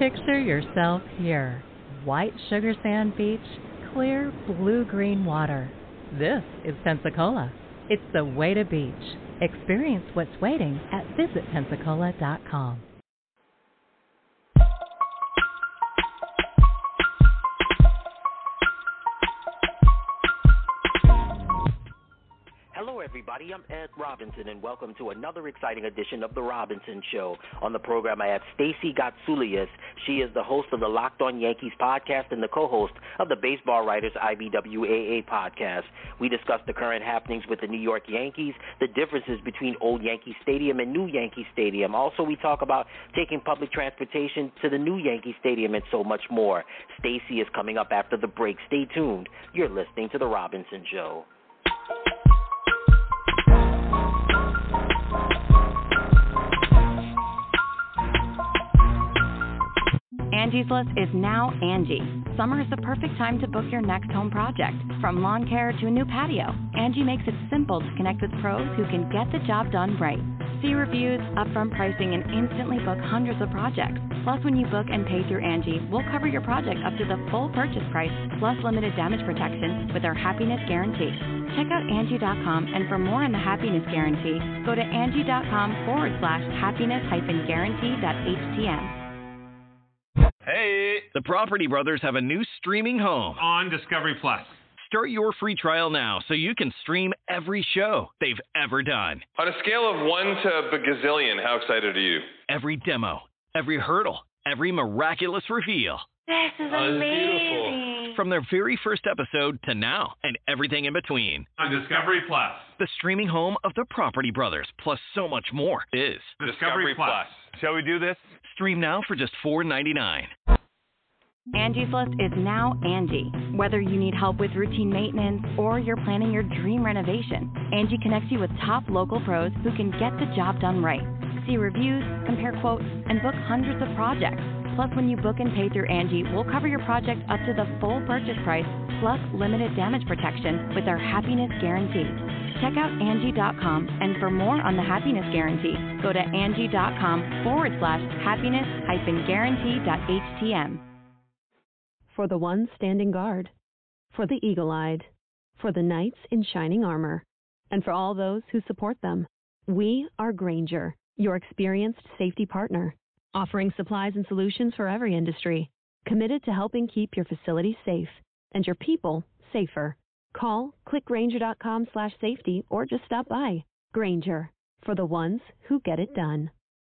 Picture yourself here. White sugar sand beach, clear blue-green water. This is Pensacola. It's the way to beach. Experience what's waiting at visitpensacola.com. Hello, everybody. I'm Ed Robinson, and welcome to another exciting edition of The Robinson Show. On the program, I have Stacey Gotsulias. She is the host of the Locked On Yankees podcast and the co-host of the Baseball Writers IBWAA podcast. We discuss the current happenings with the New York Yankees, the differences between old Yankee Stadium and new Yankee Stadium. Also, we talk about taking public transportation to the new Yankee Stadium and so much more. Stacey is coming up after the break. Stay tuned. You're listening to The Robinson Show. Angie's List is now Angie. Summer is the perfect time to book your next home project. From lawn care to a new patio, Angie makes it simple to connect with pros who can get the job done right. See reviews, upfront pricing, and instantly book hundreds of projects. Plus, when you book and pay through Angie, we'll cover your project up to the full purchase price, plus limited damage protection with our Happiness Guarantee. Check out Angie.com, and for more on the Happiness Guarantee, go to Angie.com/happiness-guarantee.htm. Hey! The Property Brothers have a new streaming home on Discovery Plus. Start your free trial now so you can stream every show they've ever done. On a scale of 1 to a gazillion, how excited are you? Every demo, every hurdle, every miraculous reveal. This is amazing. From their very first episode to now, and everything in between. On Discovery Plus. The streaming home of the Property Brothers, plus so much more, is Discovery Plus. Shall we do this? Stream now for just $4.99. Angie's List is now Angie. Whether you need help with routine maintenance or you're planning your dream renovation, Angie connects you with top local pros who can get the job done right. See reviews, compare quotes, and book hundreds of projects. Plus, when you book and pay through Angie, we'll cover your project up to the full purchase price, plus limited damage protection with our Happiness Guarantee. Check out Angie.com, and for more on the Happiness Guarantee, go to Angie.com/happiness-guarantee.htm. For the ones standing guard, for the eagle-eyed, for the knights in shining armor, and for all those who support them, we are Grainger, your experienced safety partner, offering supplies and solutions for every industry, committed to helping keep your facilities safe and your people safer. Call, click Grainger.com/safety, or just stop by. Grainger, for the ones who get it done.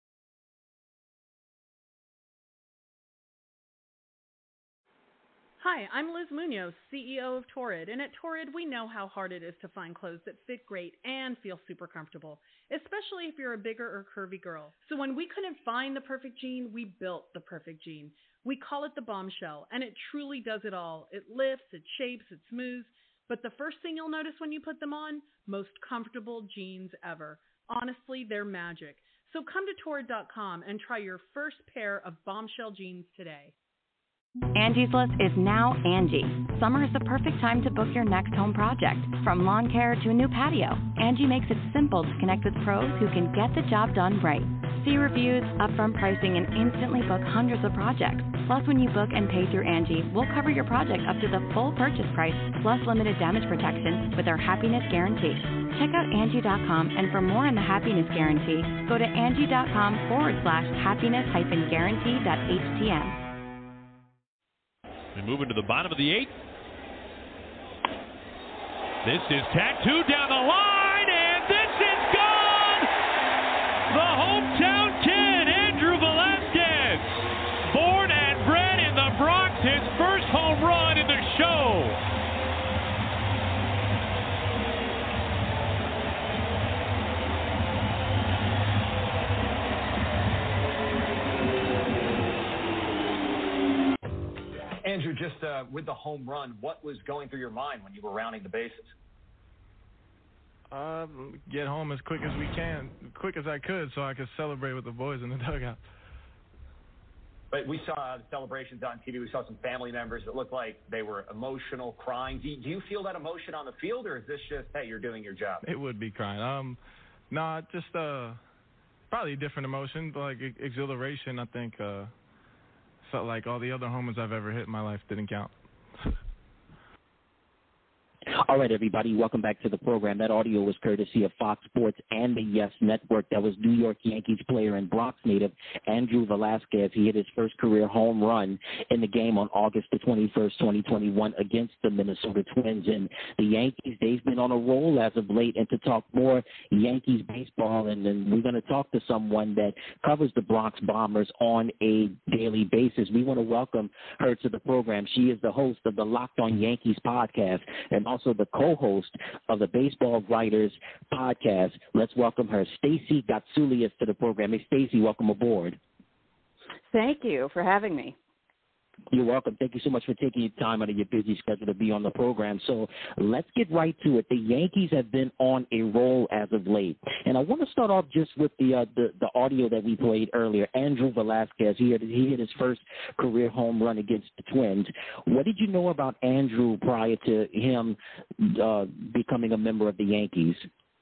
Hi, I'm Liz Munoz, CEO of Torrid, and at Torrid, we know how hard it is to find clothes that fit great and feel super comfortable, especially if you're a bigger or curvy girl. So when we couldn't find the perfect jean, we built the perfect jean. We call it the Bombshell, and it truly does it all. It lifts, it shapes, it smooths, but the first thing you'll notice when you put them on, most comfortable jeans ever. Honestly, they're magic. So come to Torrid.com and try your first pair of Bombshell jeans today. Angie's List is now Angie. Summer is the perfect time to book your next home project. From lawn care to a new patio, Angie makes it simple to connect with pros who can get the job done right. See reviews, upfront pricing, and instantly book hundreds of projects. Plus, when you book and pay through Angie, we'll cover your project up to the full purchase price, plus limited damage protection with our Happiness Guarantee. Check out Angie.com, and for more on the Happiness Guarantee, go to Angie.com/happiness-guarantee.htm. They move into the bottom of the 8th. This is tattooed down the line, and this is gone! The hometown kid, Andrew Velazquez, born and bred in the Bronx, his first home run in the show. Andrew, just with the home run, what was going through your mind when you were rounding the bases? Get home as quick as I could, so I could celebrate with the boys in the dugout. But we saw the celebrations on TV. We saw some family members that looked like they were emotional, crying. Do you feel that emotion on the field, or is this just, hey, you're doing your job? It would be crying. No, just probably a different emotion, but like exhilaration. I think felt like all the other homers I've ever hit in my life didn't count. All right, everybody, welcome back to the program. That audio was courtesy of Fox Sports and the Yes Network. That was New York Yankees player and Bronx native Andrew Velazquez. He hit his first career home run in the game on August the 21st, 2021 against the Minnesota Twins. And the Yankees, they've been on a roll as of late. And to talk more Yankees baseball, and then we're going to talk to someone that covers the Bronx Bombers on a daily basis. We want to welcome her to the program. She is the host of the Locked On Yankees podcast and also the co-host of the Baseball Writers podcast. Let's welcome her, Stacey Gotsulias, to the program. Hey, Stacey, welcome aboard. Thank you for having me. You're welcome. Thank you so much for taking your time out of your busy schedule to be on the program. So let's get right to it. The Yankees have been on a roll as of late. And I want to start off just with the audio that we played earlier. Andrew Velazquez, he hit his first career home run against the Twins. What did you know about Andrew prior to him becoming a member of the Yankees?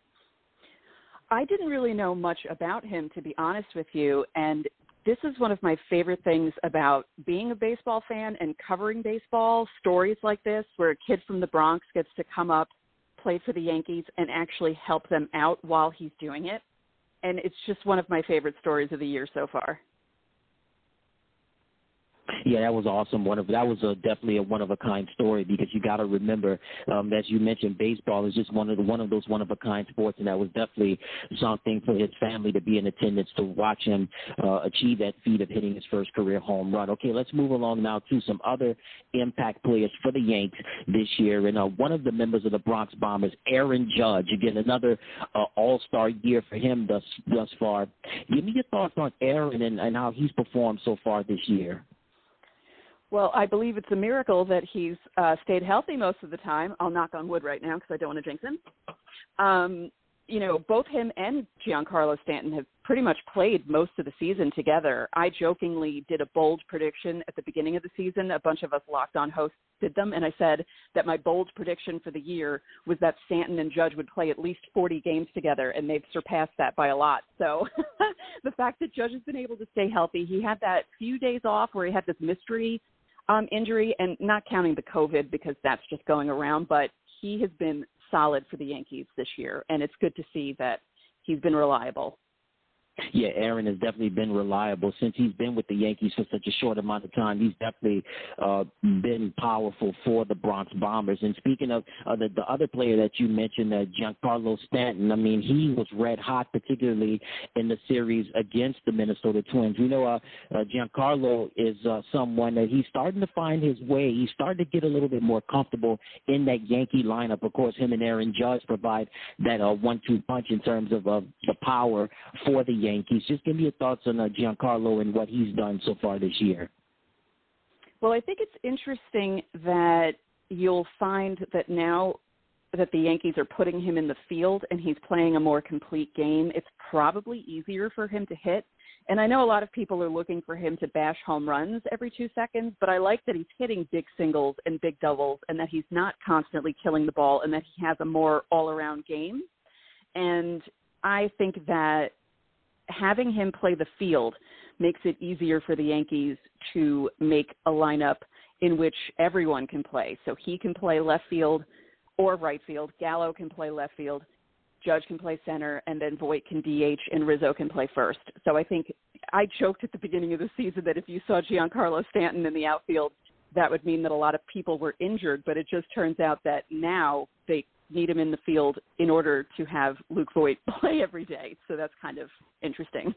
I didn't really know much about him, to be honest with you, and this is one of my favorite things about being a baseball fan and covering baseball, stories like this where a kid from the Bronx gets to come up, play for the Yankees, and actually help them out while he's doing it. And it's just one of my favorite stories of the year so far. Yeah, that was awesome. That was definitely a one-of-a-kind story because you got to remember, as you mentioned, baseball is just one of those one-of-a-kind sports, and that was definitely something for his family to be in attendance to watch him achieve that feat of hitting his first career home run. Okay, let's move along now to some other impact players for the Yanks this year, and one of the members of the Bronx Bombers, Aaron Judge. Again, another all-star year for him thus far. Give me your thoughts on Aaron and how he's performed so far this year. Well, I believe it's a miracle that he's stayed healthy most of the time. I'll knock on wood right now because I don't want to jinx him. Both him and Giancarlo Stanton have pretty much played most of the season together. I jokingly did a bold prediction at the beginning of the season. A bunch of us Locked On hosts did them, and I said that my bold prediction for the year was that Stanton and Judge would play at least 40 games together, and they've surpassed that by a lot. So the fact that Judge has been able to stay healthy, he had that few days off where he had this mystery injury, and not counting the COVID because that's just going around, but he has been solid for the Yankees this year, and it's good to see that he's been reliable. Yeah, Aaron has definitely been reliable since he's been with the Yankees for such a short amount of time. He's definitely been powerful for the Bronx Bombers. And speaking of the other player that you mentioned, Giancarlo Stanton, I mean, he was red hot, particularly in the series against the Minnesota Twins. We know Giancarlo is someone that he's starting to find his way. He's starting to get a little bit more comfortable in that Yankee lineup. Of course, him and Aaron Judge provide that 1-2 punch in terms of the power for the Yankees. Just give me your thoughts on Giancarlo and what he's done so far this year. Well, I think it's interesting that you'll find that now that the Yankees are putting him in the field and he's playing a more complete game, it's probably easier for him to hit. And I know a lot of people are looking for him to bash home runs every 2 seconds, but I like that he's hitting big singles and big doubles and that he's not constantly killing the ball and that he has a more all-around game. And I think that having him play the field makes it easier for the Yankees to make a lineup in which everyone can play. So he can play left field or right field. Gallo can play left field. Judge can play center, and then Voit can DH, and Rizzo can play first. So I think I joked at the beginning of the season that if you saw Giancarlo Stanton in the outfield, that would mean that a lot of people were injured, but it just turns out that now they need him in the field in order to have Luke Voit play every day. So that's kind of interesting.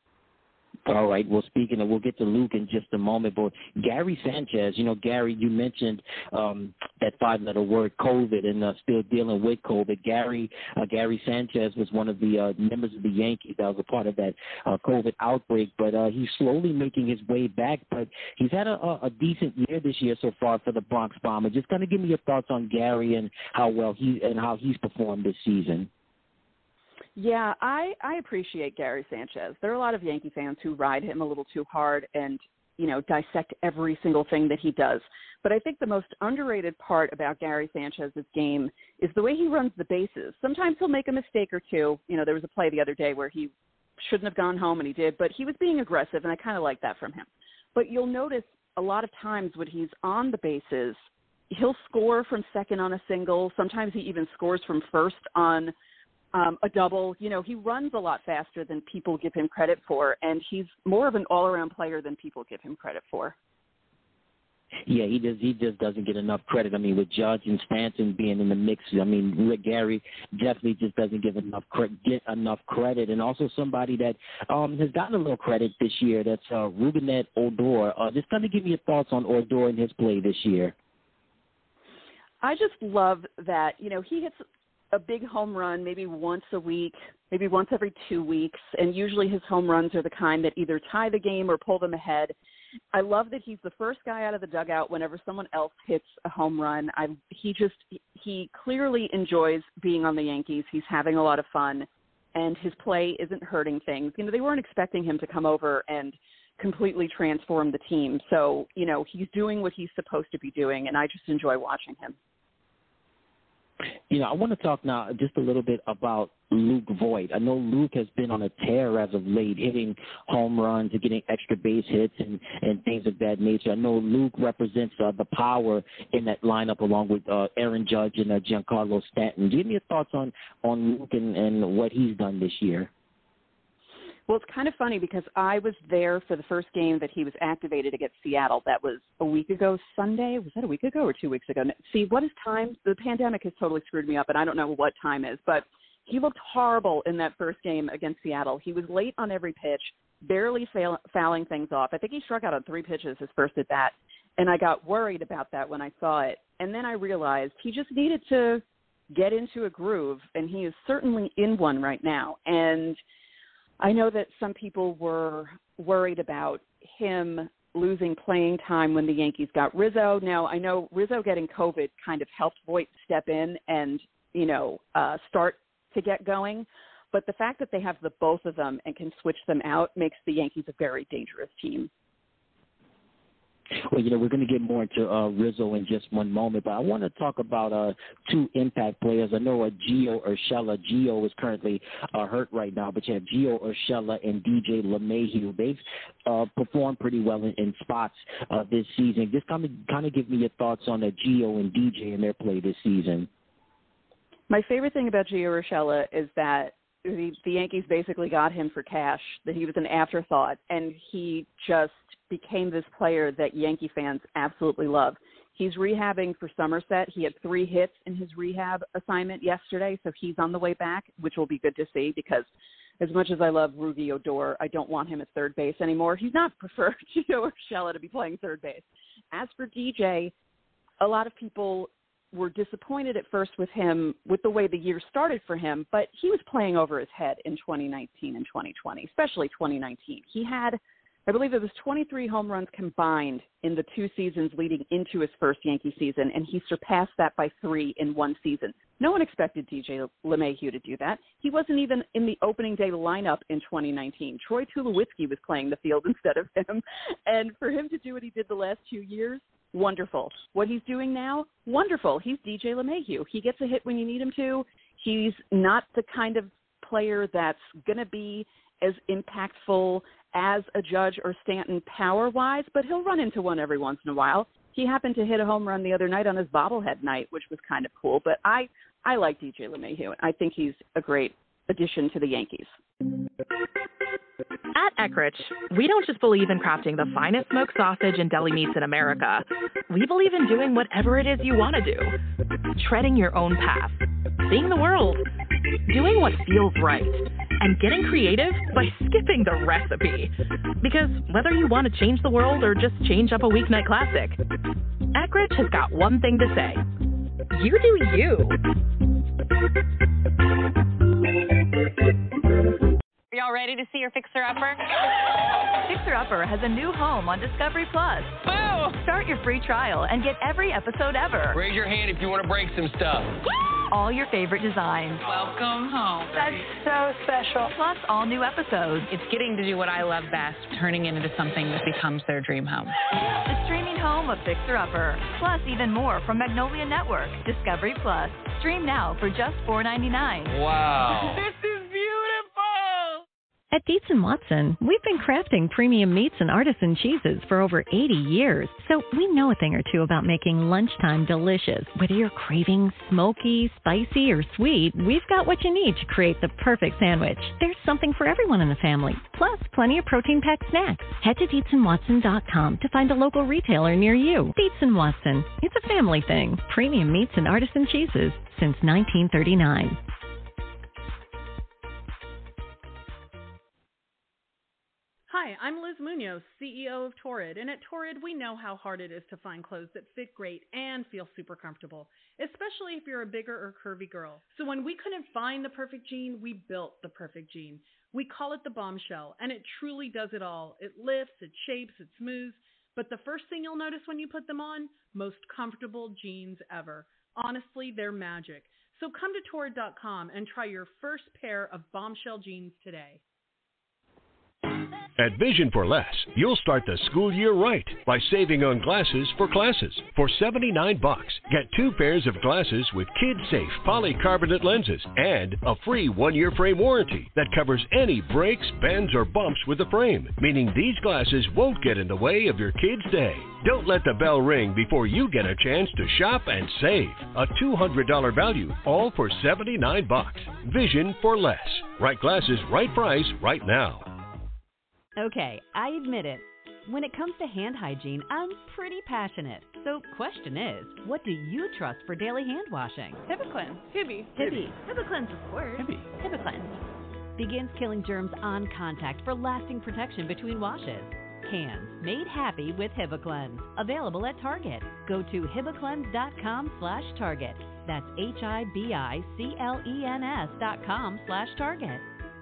All right. Well, speaking of, we'll get to Luke in just a moment, but Gary Sanchez, Gary, you mentioned that 5-letter word, COVID, and still dealing with COVID. Gary Sanchez was one of the members of the Yankees that was a part of that COVID outbreak, but he's slowly making his way back, but he's had a decent year this year so far for the Bronx Bombers. Just kind of give me your thoughts on Gary and how well he's performed this season. Yeah, I appreciate Gary Sanchez. There are a lot of Yankee fans who ride him a little too hard and, dissect every single thing that he does. But I think the most underrated part about Gary Sanchez's game is the way he runs the bases. Sometimes he'll make a mistake or two. There was a play the other day where he shouldn't have gone home and he did, but he was being aggressive, and I kind of like that from him. But you'll notice a lot of times when he's on the bases, he'll score from second on a single. Sometimes he even scores from first on a double. You know, he runs a lot faster than people give him credit for, and he's more of an all-around player than people give him credit for. Yeah, he just doesn't get enough credit. I mean, with Judge and Stanton being in the mix, I mean, Rick Gary definitely just doesn't get enough credit. And also somebody that has gotten a little credit this year, that's Rougned Odor. Just kind of give me your thoughts on Odor and his play this year. I just love that, you know, he hits a big home run maybe once a week, maybe once every 2 weeks, and usually his home runs are the kind that either tie the game or pull them ahead. I love that he's the first guy out of the dugout whenever someone else hits a home run. He clearly enjoys being on the Yankees. He's having a lot of fun, and his play isn't hurting things. You know, they weren't expecting him to come over and completely transform the team. So, you know, he's doing what he's supposed to be doing, and I just enjoy watching him. You know, I want to talk now just a little bit about Luke Voit. I know Luke has been on a tear as of late, hitting home runs and getting extra base hits and things of that nature. I know Luke represents the power in that lineup along with Aaron Judge and Giancarlo Stanton. Give me your thoughts on Luke and what he's done this year. Well, it's kind of funny because I was there for the first game that he was activated against Seattle. That was a week ago Sunday. Was that a week ago or 2 weeks ago? See, what is time? The pandemic has totally screwed me up, and I don't know what time is. But he looked horrible in that first game against Seattle. He was late on every pitch, barely fouling things off. I think he struck out on 3 pitches his first at bat, and I got worried about that when I saw it. And then I realized he just needed to get into a groove, and he is certainly in one right now. And I know that some people were worried about him losing playing time when the Yankees got Rizzo. Now, I know Rizzo getting COVID kind of helped Voit step in and, you know, start to get going. But the fact that they have the both of them and can switch them out makes the Yankees a very dangerous team. Well, you know, we're going to get more into Rizzo in just one moment, but I want to talk about 2 impact players. I know Gio Urshela. Gio is currently hurt right now, but you have Gio Urshela and DJ LeMahieu. They've performed pretty well in spots this season. Just kind of give me your thoughts on Gio and DJ and their play this season. My favorite thing about Gio Urshela is that the Yankees basically got him for cash, that he was an afterthought, and he just became this player that Yankee fans absolutely love. He's rehabbing for Somerset. He had 3 hits in his rehab assignment yesterday, so he's on the way back, which will be good to see because as much as I love Rougned Odor, I don't want him at third base anymore. He's not preferred Gio Urshela to be playing third base. As for DJ, a lot of people were disappointed at first with him, with the way the year started for him, but he was playing over his head in 2019 and 2020, especially 2019. He had, I believe it was 23 home runs combined in the 2 seasons leading into his first Yankee season, and he surpassed that by 3 in 1 season. No one expected DJ LeMahieu to do that. He wasn't even in the opening day lineup in 2019. Troy Tulowitzki was playing the field instead of him, and for him to do what he did the last 2 years, wonderful. What he's doing now, wonderful. He's DJ LeMahieu. He gets a hit when you need him to. He's not the kind of player that's going to be as impactful as a Judge or Stanton power-wise, but he'll run into one every once in a while. He happened to hit a home run the other night on his bobblehead night, which was kind of cool. But I like DJ LeMahieu. I think he's a great addition to the Yankees. At Eckrich, we don't just believe in crafting the finest smoked sausage and deli meats in America. We believe in doing whatever it is you want to do. Treading your own path. Seeing the world. Doing what feels right. And getting creative by skipping the recipe. Because whether you want to change the world or just change up a weeknight classic, Eckrich has got one thing to say. You do you. Are y'all ready to see your Fixer Upper? Fixer Upper has a new home on Discovery Plus. Boo! Start your free trial and get every episode ever. Raise your hand if you want to break some stuff. All your favorite designs. Welcome home. That's so special. Plus all new episodes. It's getting to do what I love best, turning it into something that becomes their dream home. The streaming home of Fixer Upper. Plus even more from Magnolia Network. Discovery Plus. Stream now for just $4.99. Wow. This is beautiful. At Dietz & Watson, we've been crafting premium meats and artisan cheeses for over 80 years, so we know a thing or two about making lunchtime delicious. Whether you're craving smoky, spicy, or sweet, we've got what you need to create the perfect sandwich. There's something for everyone in the family, plus plenty of protein-packed snacks. Head to DietzandWatson.com to find a local retailer near you. Dietz & Watson, it's a family thing. Premium meats and artisan cheeses since 1939. Hi, I'm Liz Munoz, CEO of Torrid, and at Torrid, we know how hard it is to find clothes that fit great and feel super comfortable, especially if you're a bigger or curvy girl. So when we couldn't find the perfect jean, we built the perfect jean. We call it the Bombshell, and it truly does it all. It lifts, it shapes, it smooths, but the first thing you'll notice when you put them on, most comfortable jeans ever. Honestly, they're magic. So come to Torrid.com and try your first pair of Bombshell jeans today. At Vision for Less, you'll start the school year right by saving on glasses for classes. For $79, get 2 pairs of glasses with kid-safe polycarbonate lenses and a free 1-year frame warranty that covers any breaks, bends, or bumps with the frame, meaning these glasses won't get in the way of your kid's day. Don't let the bell ring before you get a chance to shop and save. A $200 value, all for $79. Vision for Less. Right glasses, right price, right now. Okay, I admit it. When it comes to hand hygiene, I'm pretty passionate. So, question is, what do you trust for daily hand washing? HibaCleanse. Hibby. HibaCleanse, of course. HibaCleanse. Begins killing germs on contact for lasting protection between washes. Hands made happy with HibaCleanse. Available at Target. Go to hibacleanse.com/Target. That's HIBICLENS.com/Target.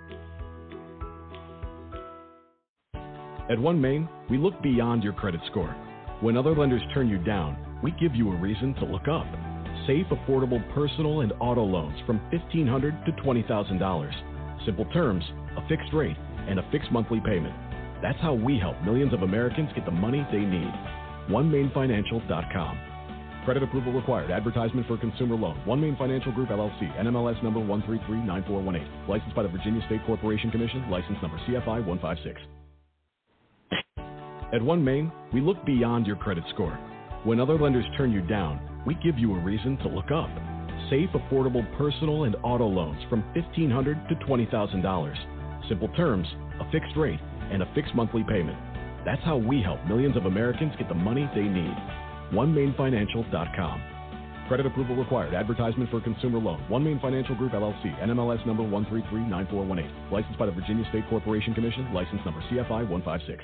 At OneMain, we look beyond your credit score. When other lenders turn you down, we give you a reason to look up. Safe, affordable personal and auto loans from $1,500 to $20,000. Simple terms, a fixed rate, and a fixed monthly payment. That's how we help millions of Americans get the money they need. OneMainFinancial.com. Credit approval required. Advertisement for consumer loan. OneMain Financial Group, LLC. NMLS number 1339418. Licensed by the Virginia State Corporation Commission. License number CFI 156. At OneMain, we look beyond your credit score. When other lenders turn you down, we give you a reason to look up. Safe, affordable personal and auto loans from $1,500 to $20,000. Simple terms, a fixed rate, and a fixed monthly payment. That's how we help millions of Americans get the money they need. OneMainFinancial.com. Credit approval required. Advertisement for consumer loan. OneMain Financial Group, LLC. NMLS number 1339418. Licensed by the Virginia State Corporation Commission. License number CFI 156.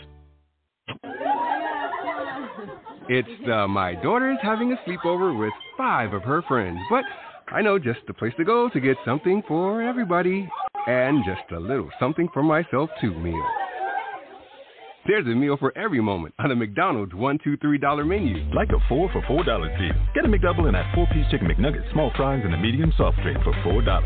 It's my daughter's having a sleepover with 5 of her friends, but I know just the place to go to get something for everybody and just a little something for myself too meal. There's a meal for every moment on a McDonald's $1, $2, $3 menu. Like a 4 for $4 deal. Get a McDouble and that 4-piece chicken McNugget, small fries, and a medium soft drink for $4.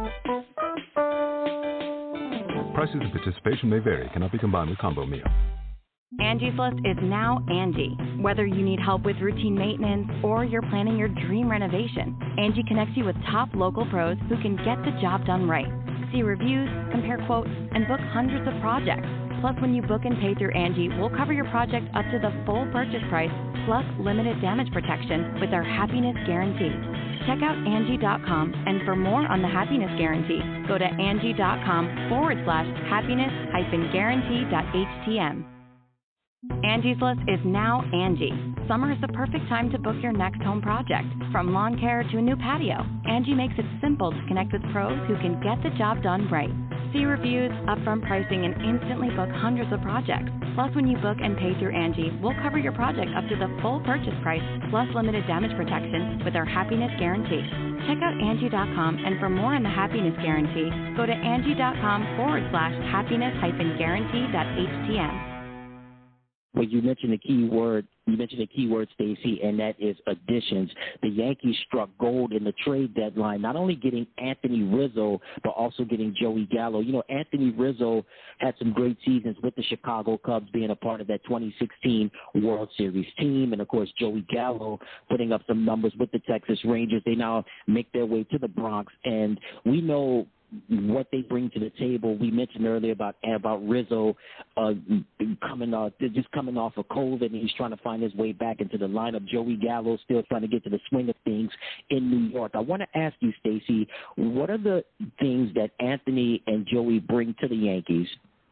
Prices and participation may vary. Cannot be combined with combo meal. Angie's List is now Angie. Whether you need help with routine maintenance or you're planning your dream renovation, Angie connects you with top local pros who can get the job done right. See reviews, compare quotes, and book hundreds of projects. Plus, when you book and pay through Angie, we'll cover your project up to the full purchase price, plus limited damage protection with our Happiness Guarantee. Check out Angie.com, and for more on the Happiness Guarantee, go to Angie.com/happiness-guarantee.htm. Angie's List is now Angie. Summer is the perfect time to book your next home project. From lawn care to a new patio, Angie makes it simple to connect with pros who can get the job done right. See reviews, upfront pricing, and instantly book hundreds of projects. Plus, when you book and pay through Angie, we'll cover your project up to the full purchase price, plus limited damage protection with our Happiness Guarantee. Check out Angie.com, and for more on the Happiness Guarantee, go to Angie.com/happiness-guarantee.htm. Well, you mentioned a key word, Stacey, and that is additions. The Yankees struck gold in the trade deadline, not only getting Anthony Rizzo, but also getting Joey Gallo. You know, Anthony Rizzo had some great seasons with the Chicago Cubs, being a part of that 2016 World Series team. And, of course, Joey Gallo putting up some numbers with the Texas Rangers. They now make their way to the Bronx. And we know what they bring to the table. We mentioned earlier about Rizzo coming off of COVID, and he's trying to find his way back into the lineup. Joey Gallo still trying to get to the swing of things in New York. I want to ask you, Stacey, what are the things that Anthony and Joey bring to the Yankees?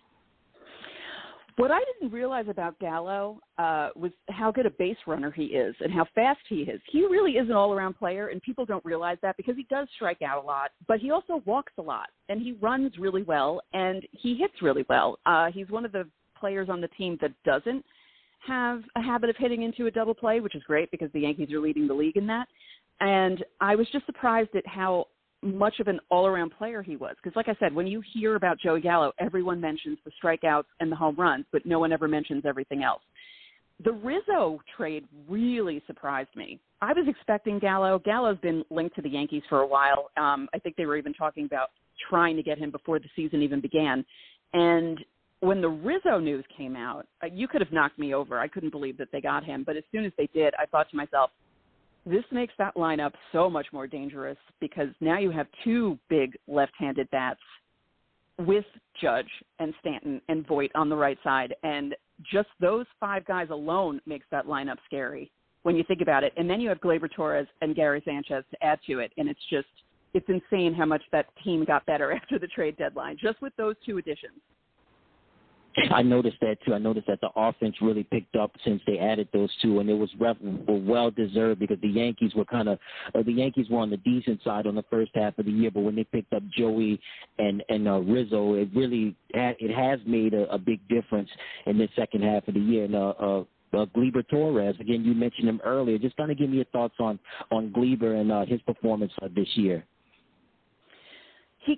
What I didn't realize about Gallo was how good a base runner he is and how fast he is. He really is an all-around player, and people don't realize that because he does strike out a lot, but he also walks a lot, and he runs really well, and he hits really well. He's one of the players on the team that doesn't have a habit of hitting into a double play, which is great because the Yankees are leading the league in that. And I was just surprised at how much of an all-around player he was. Because like I said, when you hear about Joey Gallo, everyone mentions the strikeouts and the home runs, but no one ever mentions everything else. The Rizzo trade really surprised me. I was expecting Gallo. Gallo's been linked to the Yankees for a while. I think they were even talking about trying to get him before the season even began. And when the Rizzo news came out, you could have knocked me over. I couldn't believe that they got him. But as soon as they did, I thought to myself, this makes that lineup so much more dangerous because now you have two big left-handed bats with Judge and Stanton and Voit on the right side. And just those five guys alone makes that lineup scary when you think about it. And then you have Gleyber Torres and Gary Sanchez to add to it. And it's insane how much that team got better after the trade deadline, just with those two additions. I noticed that, too. I noticed that the offense really picked up since they added those two, and it was well-deserved because the Yankees were on the decent side on the first half of the year, but when they picked up Joey and Rizzo, it has made a big difference in the second half of the year. And Gleyber Torres, again, you mentioned him earlier. Just kind of give me your thoughts on Gleyber and his performance this year. He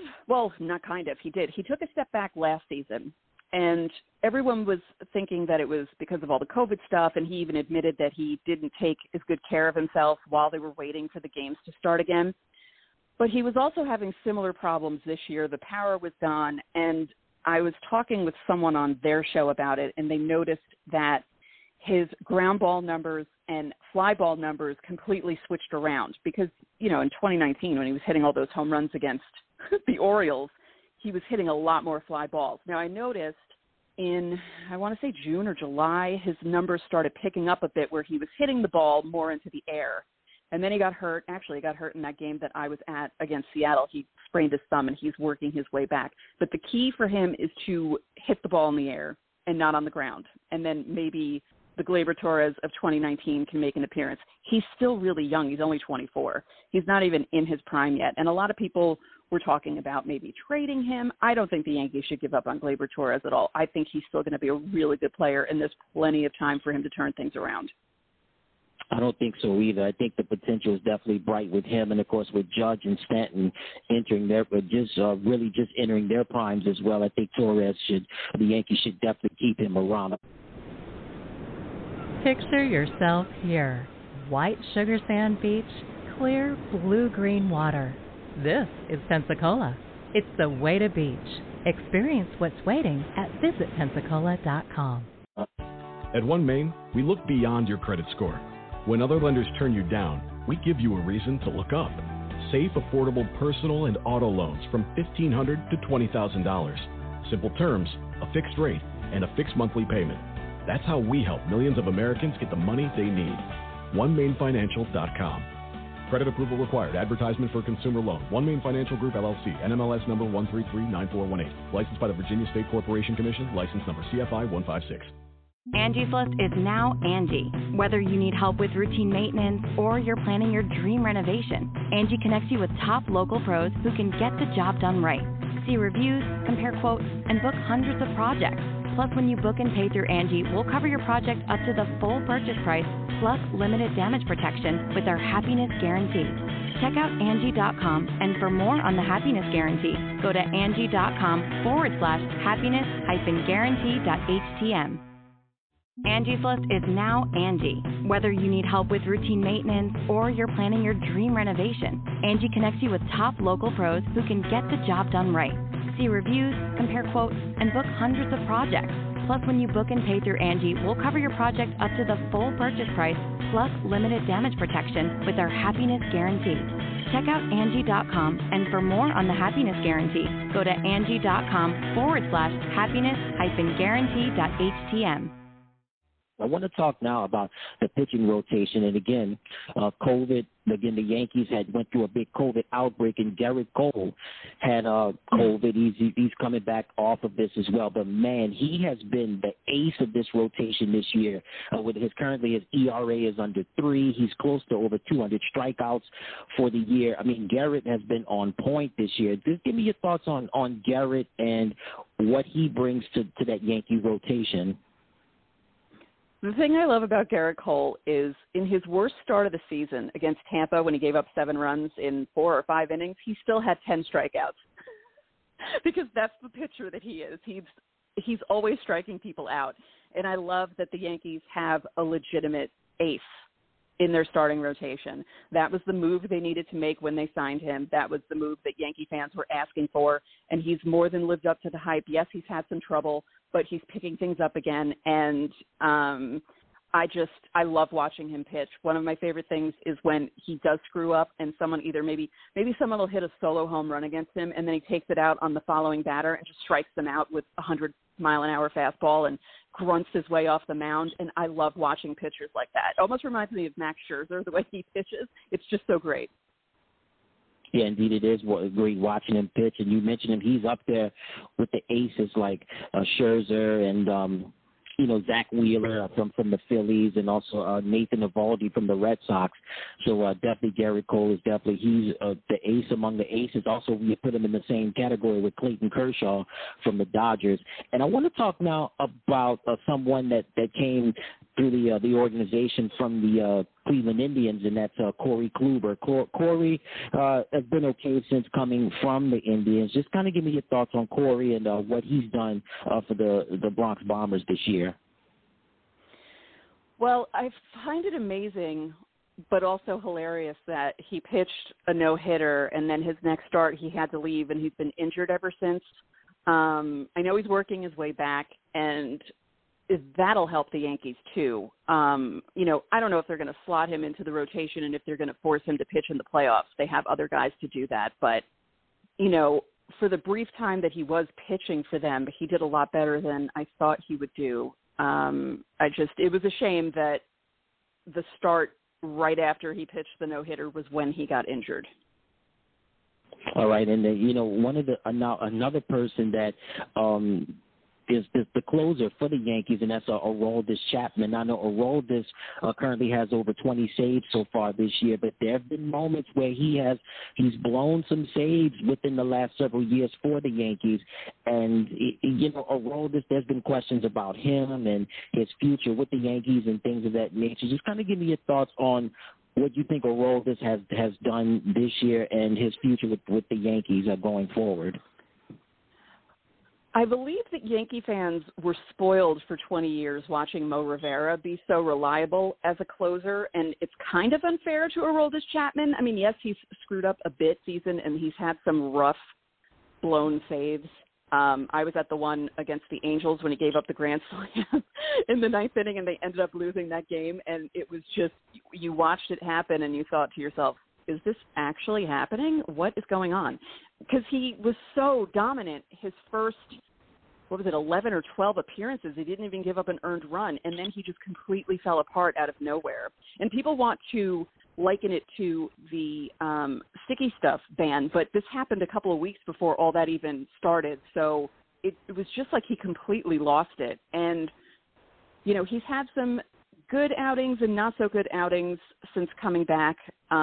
he did. He took a step back last season. And everyone was thinking that it was because of all the COVID stuff, and he even admitted that he didn't take as good care of himself while they were waiting for the games to start again. But he was also having similar problems this year. The power was gone, and I was talking with someone on their show about it, and they noticed that his ground ball numbers and fly ball numbers completely switched around because, in 2019 when he was hitting all those home runs against the Orioles, he was hitting a lot more fly balls. Now, I noticed in, I want to say June or July, his numbers started picking up a bit where he was hitting the ball more into the air. And then he got hurt. Actually, he got hurt in that game that I was at against Seattle. He sprained his thumb, and he's working his way back. But the key for him is to hit the ball in the air and not on the ground. And then maybe the Gleyber Torres of 2019 can make an appearance. He's still really young. He's only 24. He's not even in his prime yet. And a lot of people were talking about maybe trading him. I don't think the Yankees should give up on Gleyber Torres at all. I think he's still going to be a really good player, and there's plenty of time for him to turn things around. I don't think so either. I think the potential is definitely bright with him, and of course with Judge and Stanton entering entering their primes as well. I think the Yankees should definitely keep him around. Picture yourself here. White sugar sand beach, clear blue-green water. This is Pensacola. It's the way to beach. Experience what's waiting at visitpensacola.com. At OneMain, we look beyond your credit score. When other lenders turn you down, we give you a reason to look up. Safe, affordable personal and auto loans from $1,500 to $20,000. Simple terms, a fixed rate, and a fixed monthly payment. That's how we help millions of Americans get the money they need. OneMainFinancial.com. Credit approval required. Advertisement for consumer loan. OneMain Financial Group, LLC. NMLS number 1339418. Licensed by the Virginia State Corporation Commission. License number CFI 156. Angie's List is now Angie. Whether you need help with routine maintenance or you're planning your dream renovation, Angie connects you with top local pros who can get the job done right. See reviews, compare quotes, and book hundreds of projects. Plus, when you book and pay through Angie, we'll cover your project up to the full purchase price, plus limited damage protection with our Happiness Guarantee. Check out Angie.com, and for more on the Happiness Guarantee, go to Angie.com/happiness-guarantee.htm. Angie's List is now Angie. Whether you need help with routine maintenance or you're planning your dream renovation, Angie connects you with top local pros who can get the job done right. See reviews, compare quotes, and book hundreds of projects. Plus, when you book and pay through Angie, we'll cover your project up to the full purchase price, plus limited damage protection with our Happiness Guarantee. Check out Angie.com, and for more on the Happiness Guarantee, go to Angie.com/happiness-guarantee.htm. I want to talk now about the pitching rotation. And again, COVID, again, the Yankees went through a big COVID outbreak, and Gerrit Cole had COVID. He's coming back off of this as well. But, man, he has been the ace of this rotation this year. Currently his ERA is under 3. He's close to over 200 strikeouts for the year. I mean, Gerrit has been on point this year. Just give me your thoughts on Gerrit and what he brings to that Yankee rotation. The thing I love about Gerrit Cole is in his worst start of the season against Tampa, when he gave up 7 runs in 4 or 5 innings, he still had 10 strikeouts because that's the pitcher that he is. He's always striking people out. And I love that the Yankees have a legitimate ace in their starting rotation. That was the move they needed to make when they signed him. That was the move that Yankee fans were asking for, and he's more than lived up to the hype. Yes, he's had some trouble, but he's picking things up again, and I love watching him pitch. One of my favorite things is when he does screw up and someone maybe someone will hit a solo home run against him, and then he takes it out on the following batter and just strikes them out with 100-mile-an-hour fastball and grunts his way off the mound. And I love watching pitchers like that. It almost reminds me of Max Scherzer, the way he pitches. It's just so great. Yeah, indeed, it is great watching him pitch. And you mentioned him; he's up there with the aces like Scherzer and Zach Wheeler from the Phillies, and also Nathan Eovaldi from the Red Sox. So definitely Gerrit Cole is he's the ace among the aces. Also, we put him in the same category with Clayton Kershaw from the Dodgers. And I want to talk now about someone that came through the organization from the Cleveland Indians, and that's Corey Kluber. Corey has been okay since coming from the Indians. Just kind of give me your thoughts on Corey and what he's done for the Bronx Bombers this year. Well, I find it amazing, but also hilarious that he pitched a no-hitter, and then his next start he had to leave, and he's been injured ever since. I know he's working his way back, and that'll help the Yankees too. I don't know if they're going to slot him into the rotation and if they're going to force him to pitch in the playoffs. They have other guys to do that. But, for the brief time that he was pitching for them, he did a lot better than I thought he would do. It was a shame that the start right after he pitched the no-hitter was when he got injured. All right. And, another person that, is the closer for the Yankees, and that's Aroldis Chapman. I know Aroldis currently has over 20 saves so far this year, but there have been moments where he's blown some saves within the last several years for the Yankees. And, Aroldis, there's been questions about him and his future with the Yankees and things of that nature. Just kind of give me your thoughts on what you think Aroldis has done this year and his future with the Yankees going forward. I believe that Yankee fans were spoiled for 20 years watching Mo Rivera be so reliable as a closer, and it's kind of unfair to Aroldis Chapman. I mean, yes, he's screwed up a bit season, and he's had some rough, blown saves. I was at the one against the Angels when he gave up the grand slam in the 9th inning, and they ended up losing that game, and it was just, you watched it happen, and you thought to yourself, is this actually happening? What is going on? Because he was so dominant his first, 11 or 12 appearances. He didn't even give up an earned run, and then he just completely fell apart out of nowhere. And people want to liken it to the sticky stuff ban, but this happened a couple of weeks before all that even started. So it was just like he completely lost it. And, he's had some good outings and not so good outings since coming back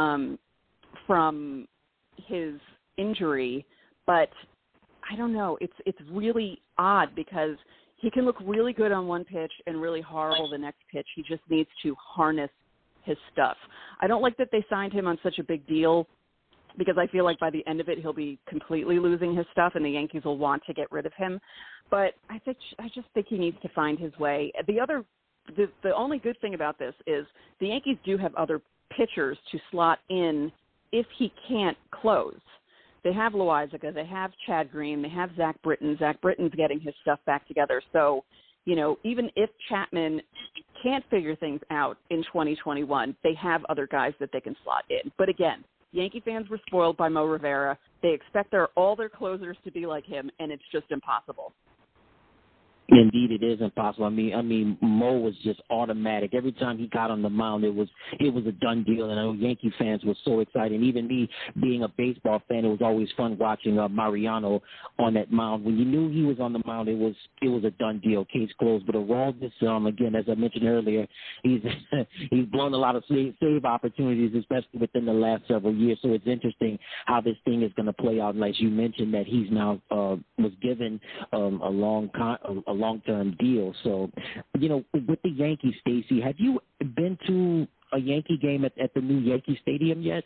from his injury, but I don't know. It's really odd because he can look really good on one pitch and really horrible the next pitch. He just needs to harness his stuff. I don't like that they signed him on such a big deal because I feel like by the end of it he'll be completely losing his stuff and the Yankees will want to get rid of him. But I just think he needs to find his way. The only good thing about this is the Yankees do have other pitchers to slot in if he can't close. They have Loizaga, they have Chad Green, they have Zach Britton. Zach Britton's getting his stuff back together. So, even if Chapman can't figure things out in 2021, they have other guys that they can slot in. But again, Yankee fans were spoiled by Mo Rivera. They expect all their closers to be like him, and it's just impossible. Indeed, it is impossible. I mean, Mo was just automatic. Every time he got on the mound, it was a done deal. And I know Yankee fans were so excited. And even me, being a baseball fan, it was always fun watching Mariano on that mound. When you knew he was on the mound, it was a done deal, case closed. But Aroldis, again, as I mentioned earlier, he's blown a lot of save opportunities, especially within the last several years. So it's interesting how this thing is going to play out. And like you mentioned, that he's now was given a long-term deal. So, with the Yankees, Stacey, have you been to a Yankee game at the new Yankee Stadium yet?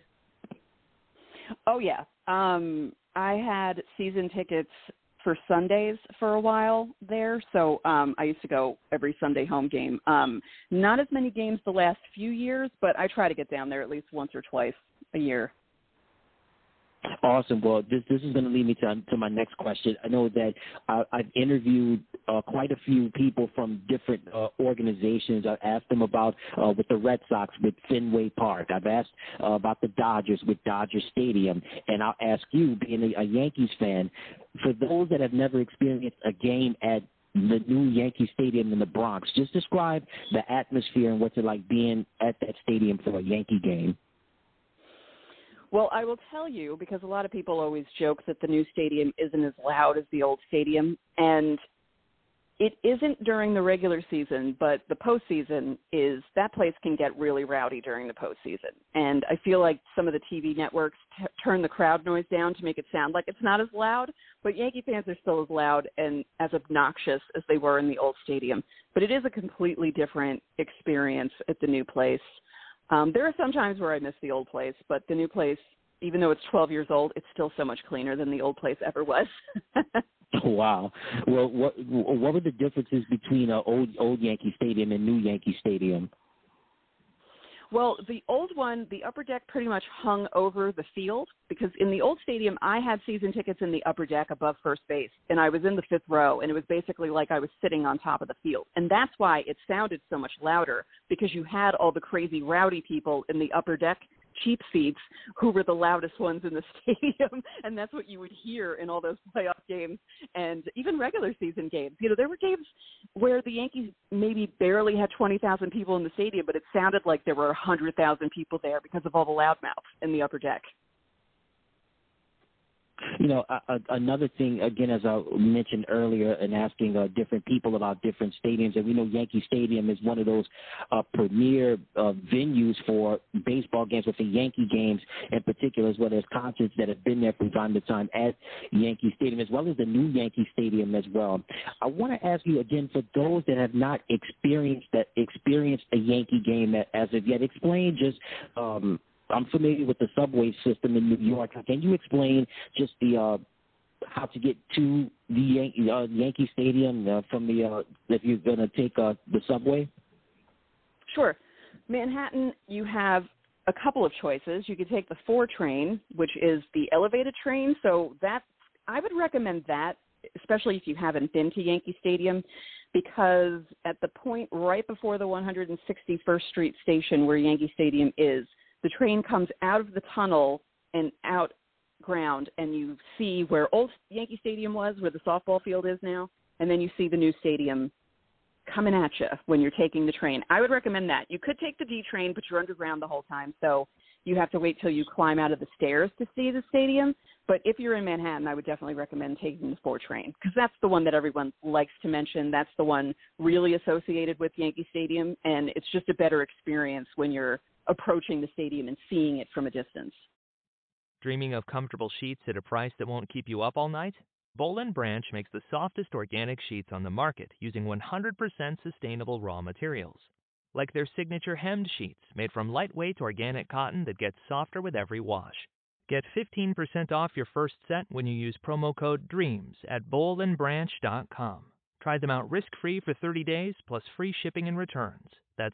Oh, yeah. I had season tickets for Sundays for a while there, so I used to go every Sunday home game. Not as many games the last few years, but I try to get down there at least once or twice a year. Awesome. Well, this is going to lead me to my next question. I know that I've interviewed quite a few people from different organizations. I've asked them about with the Red Sox with Fenway Park. I've asked about the Dodgers with Dodger Stadium. And I'll ask you, being a Yankees fan, for those that have never experienced a game at the new Yankee Stadium in the Bronx, just describe the atmosphere and what's it like being at that stadium for a Yankee game. Well, I will tell you, because a lot of people always joke that the new stadium isn't as loud as the old stadium, and it isn't during the regular season, but the postseason is, that place can get really rowdy during the postseason. And I feel like some of the TV networks turn the crowd noise down to make it sound like it's not as loud, but Yankee fans are still as loud and as obnoxious as they were in the old stadium. But it is a completely different experience at the new place. There are some times where I miss the old place, but the new place, even though it's 12 years old, it's still so much cleaner than the old place ever was. Wow. Well, what were the differences between old Yankee Stadium and new Yankee Stadium? Well, the old one, the upper deck pretty much hung over the field, because in the old stadium, I had season tickets in the upper deck above first base, and I was in the fifth row, and it was basically like I was sitting on top of the field. And that's why it sounded so much louder, because you had all the crazy rowdy people in the upper deck cheap seats who were the loudest ones in the stadium, and that's what you would hear in all those playoff games and even regular season games. There were games where the Yankees maybe barely had 20,000 people in the stadium, but it sounded like there were 100,000 people there because of all the loudmouths in the upper deck. Another thing, again, as I mentioned earlier, and asking different people about different stadiums, and we know Yankee Stadium is one of those premier venues for baseball games, with the Yankee games in particular, as well as concerts that have been there from time to time at Yankee Stadium, as well as the new Yankee Stadium as well. I want to ask you again, for those that have not experienced a Yankee game as of yet, explain just I'm familiar with the subway system in New York. Can you explain just the how to get to the Yankee Stadium from the if you're going to take the subway? Sure. Manhattan, you have a couple of choices. You could take the 4 train, which is the elevated train. So I would recommend that, especially if you haven't been to Yankee Stadium, because at the point right before the 161st Street station where Yankee Stadium is, the train comes out of the tunnel and out ground, and you see where old Yankee Stadium was, where the softball field is now, and then you see the new stadium coming at you when you're taking the train. I would recommend that. You could take the D train, but you're underground the whole time, so you have to wait till you climb out of the stairs to see the stadium. But if you're in Manhattan, I would definitely recommend taking the 4 train, because that's the one that everyone likes to mention. That's the one really associated with Yankee Stadium, and it's just a better experience when you're approaching the stadium and seeing it from a distance. Dreaming of comfortable sheets at a price that won't keep you up all night? Boll & Branch makes the softest organic sheets on the market using 100% sustainable raw materials. Like their signature hemmed sheets made from lightweight organic cotton that gets softer with every wash. Get 15% off your first set when you use promo code DREAMS at bollandbranch.com. Try them out risk-free for 30 days plus free shipping and returns. That's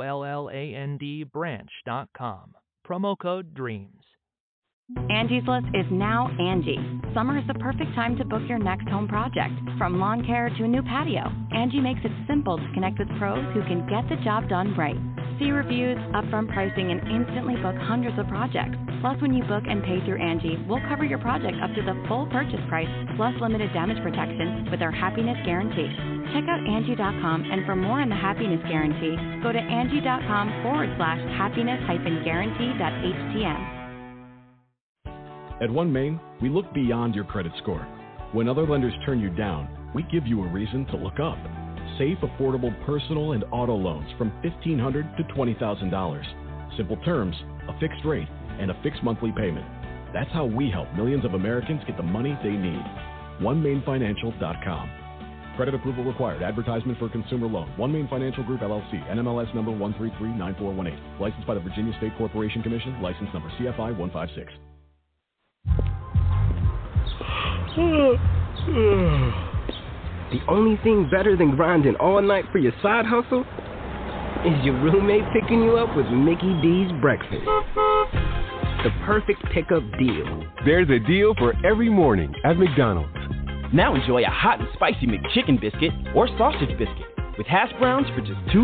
BOLLAND branch.com. Promo code DREAMS. Angie's List is now Angie. Summer is the perfect time to book your next home project. From lawn care to a new patio, Angie makes it simple to connect with pros who can get the job done right. See reviews, upfront pricing, and instantly book hundreds of projects. Plus, when you book and pay through Angie, we'll cover your project up to the full purchase price, plus limited damage protection with our Happiness Guarantee. Check out Angie.com, and for more on the Happiness Guarantee, go to Angie.com/happiness-guarantee.htm. At OneMain, we look beyond your credit score. When other lenders turn you down, we give you a reason to look up. Safe, affordable personal and auto loans from $1,500 to $20,000. Simple terms, a fixed rate, and a fixed monthly payment. That's how we help millions of Americans get the money they need. OneMainFinancial.com. Credit approval required. Advertisement for consumer loan. OneMain Financial Group, LLC. NMLS number 1339418. Licensed by the Virginia State Corporation Commission. License number CFI 156. The only thing better than grinding all night for your side hustle is your roommate picking you up with Mickey D's breakfast. The perfect pickup deal. There's a deal for every morning at McDonald's. Now enjoy a hot and spicy McChicken biscuit or sausage biscuit with hash browns for just $2.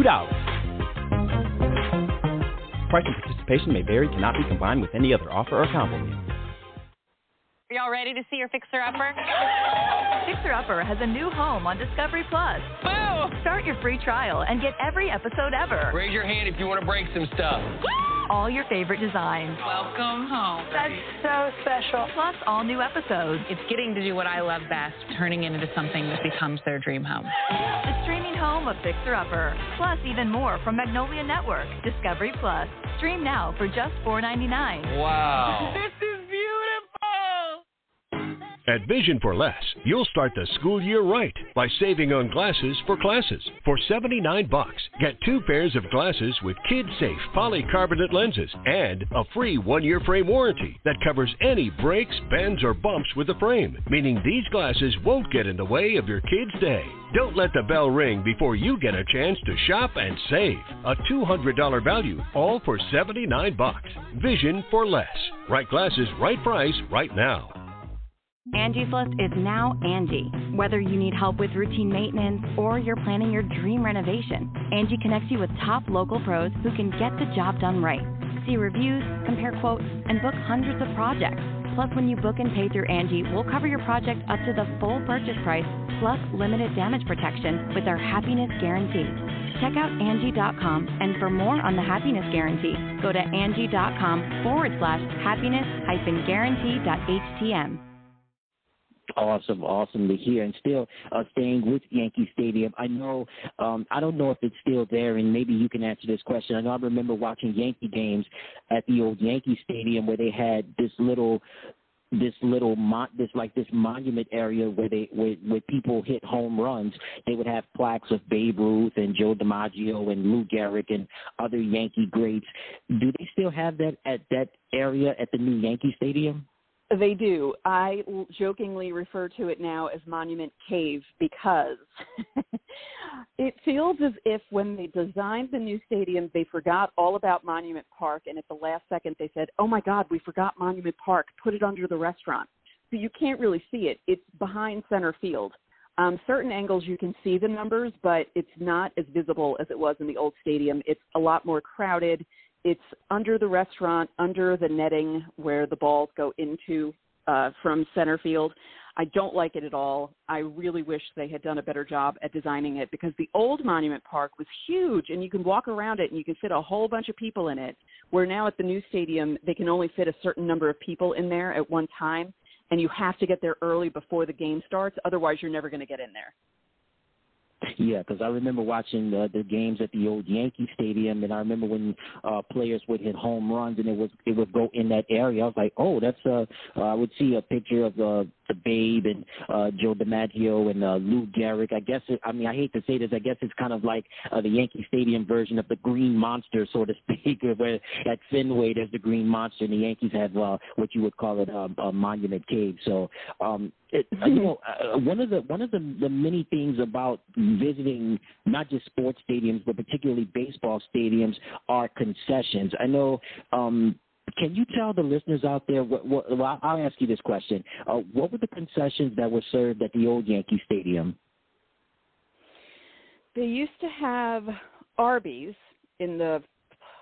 Price and participation may vary, cannot be combined with any other offer or combo meal. Are y'all ready to see your Fixer Upper? Fixer Upper has a new home on Discovery Plus. Boo! Start your free trial and get every episode ever. Raise your hand if you want to break some stuff. All your favorite designs. Welcome home. That's so special. Plus all new episodes. It's getting to do what I love best, turning it into something that becomes their dream home. The streaming home of Fixer Upper. Plus even more from Magnolia Network. Discovery Plus. Stream now for just $4.99. Wow. This is beautiful. At Vision for Less, you'll start the school year right by saving on glasses for classes. For $79, get 2 pairs of glasses with kid-safe polycarbonate lenses and a free 1-year frame warranty that covers any breaks, bends, or bumps with the frame, meaning these glasses won't get in the way of your kid's day. Don't let the bell ring before you get a chance to shop and save. A $200 value, all for $79. Vision for Less. Right glasses, right price, right now. Angie's List is now Angie. Whether you need help with routine maintenance or you're planning your dream renovation, Angie connects you with top local pros who can get the job done right. See reviews, compare quotes, and book hundreds of projects. Plus, when you book and pay through Angie, we'll cover your project up to the full purchase price, plus limited damage protection with our Happiness Guarantee. Check out Angie.com, and for more on the Happiness Guarantee, go to Angie.com/happiness-guarantee.htm. Awesome to hear. And still staying with Yankee Stadium, I know, I don't know if it's still there, and maybe you can answer this question. I know I remember watching Yankee games at the old Yankee Stadium where they had this monument area where people hit home runs. They would have plaques of Babe Ruth and Joe DiMaggio and Lou Gehrig and other Yankee greats. Do they still have that at that area at the new Yankee Stadium? They do. I jokingly refer to it now as Monument Cave because it feels as if when they designed the new stadium, they forgot all about Monument Park, and at the last second they said, oh, my God, we forgot Monument Park. Put it under the restaurant. So you can't really see it. It's behind center field. Certain angles you can see the numbers, but it's not as visible as it was in the old stadium. It's a lot more crowded. It's under the restaurant, under the netting where the balls go into from center field. I don't like it at all. I really wish they had done a better job at designing it because the old Monument Park was huge, and you can walk around it and you can fit a whole bunch of people in it, where now at the new stadium they can only fit a certain number of people in there at one time, and you have to get there early before the game starts. Otherwise, you're never going to get in there. Yeah, because I remember watching the games at the old Yankee Stadium, and I remember when players would hit home runs and it would go in that area. I was like, oh, that's I would see a picture of the Babe and Joe DiMaggio and Lou Gehrig. I guess I hate to say this. I guess it's kind of like the Yankee Stadium version of the Green Monster, so to speak, where at Fenway there's the Green Monster, and the Yankees have what you would call it a Monument Cave. So. One of the many things about visiting not just sports stadiums but particularly baseball stadiums are concessions. I know. Can you tell the listeners out there? Well, I'll ask you this question: what were the concessions that were served at the old Yankee Stadium? They used to have Arby's in the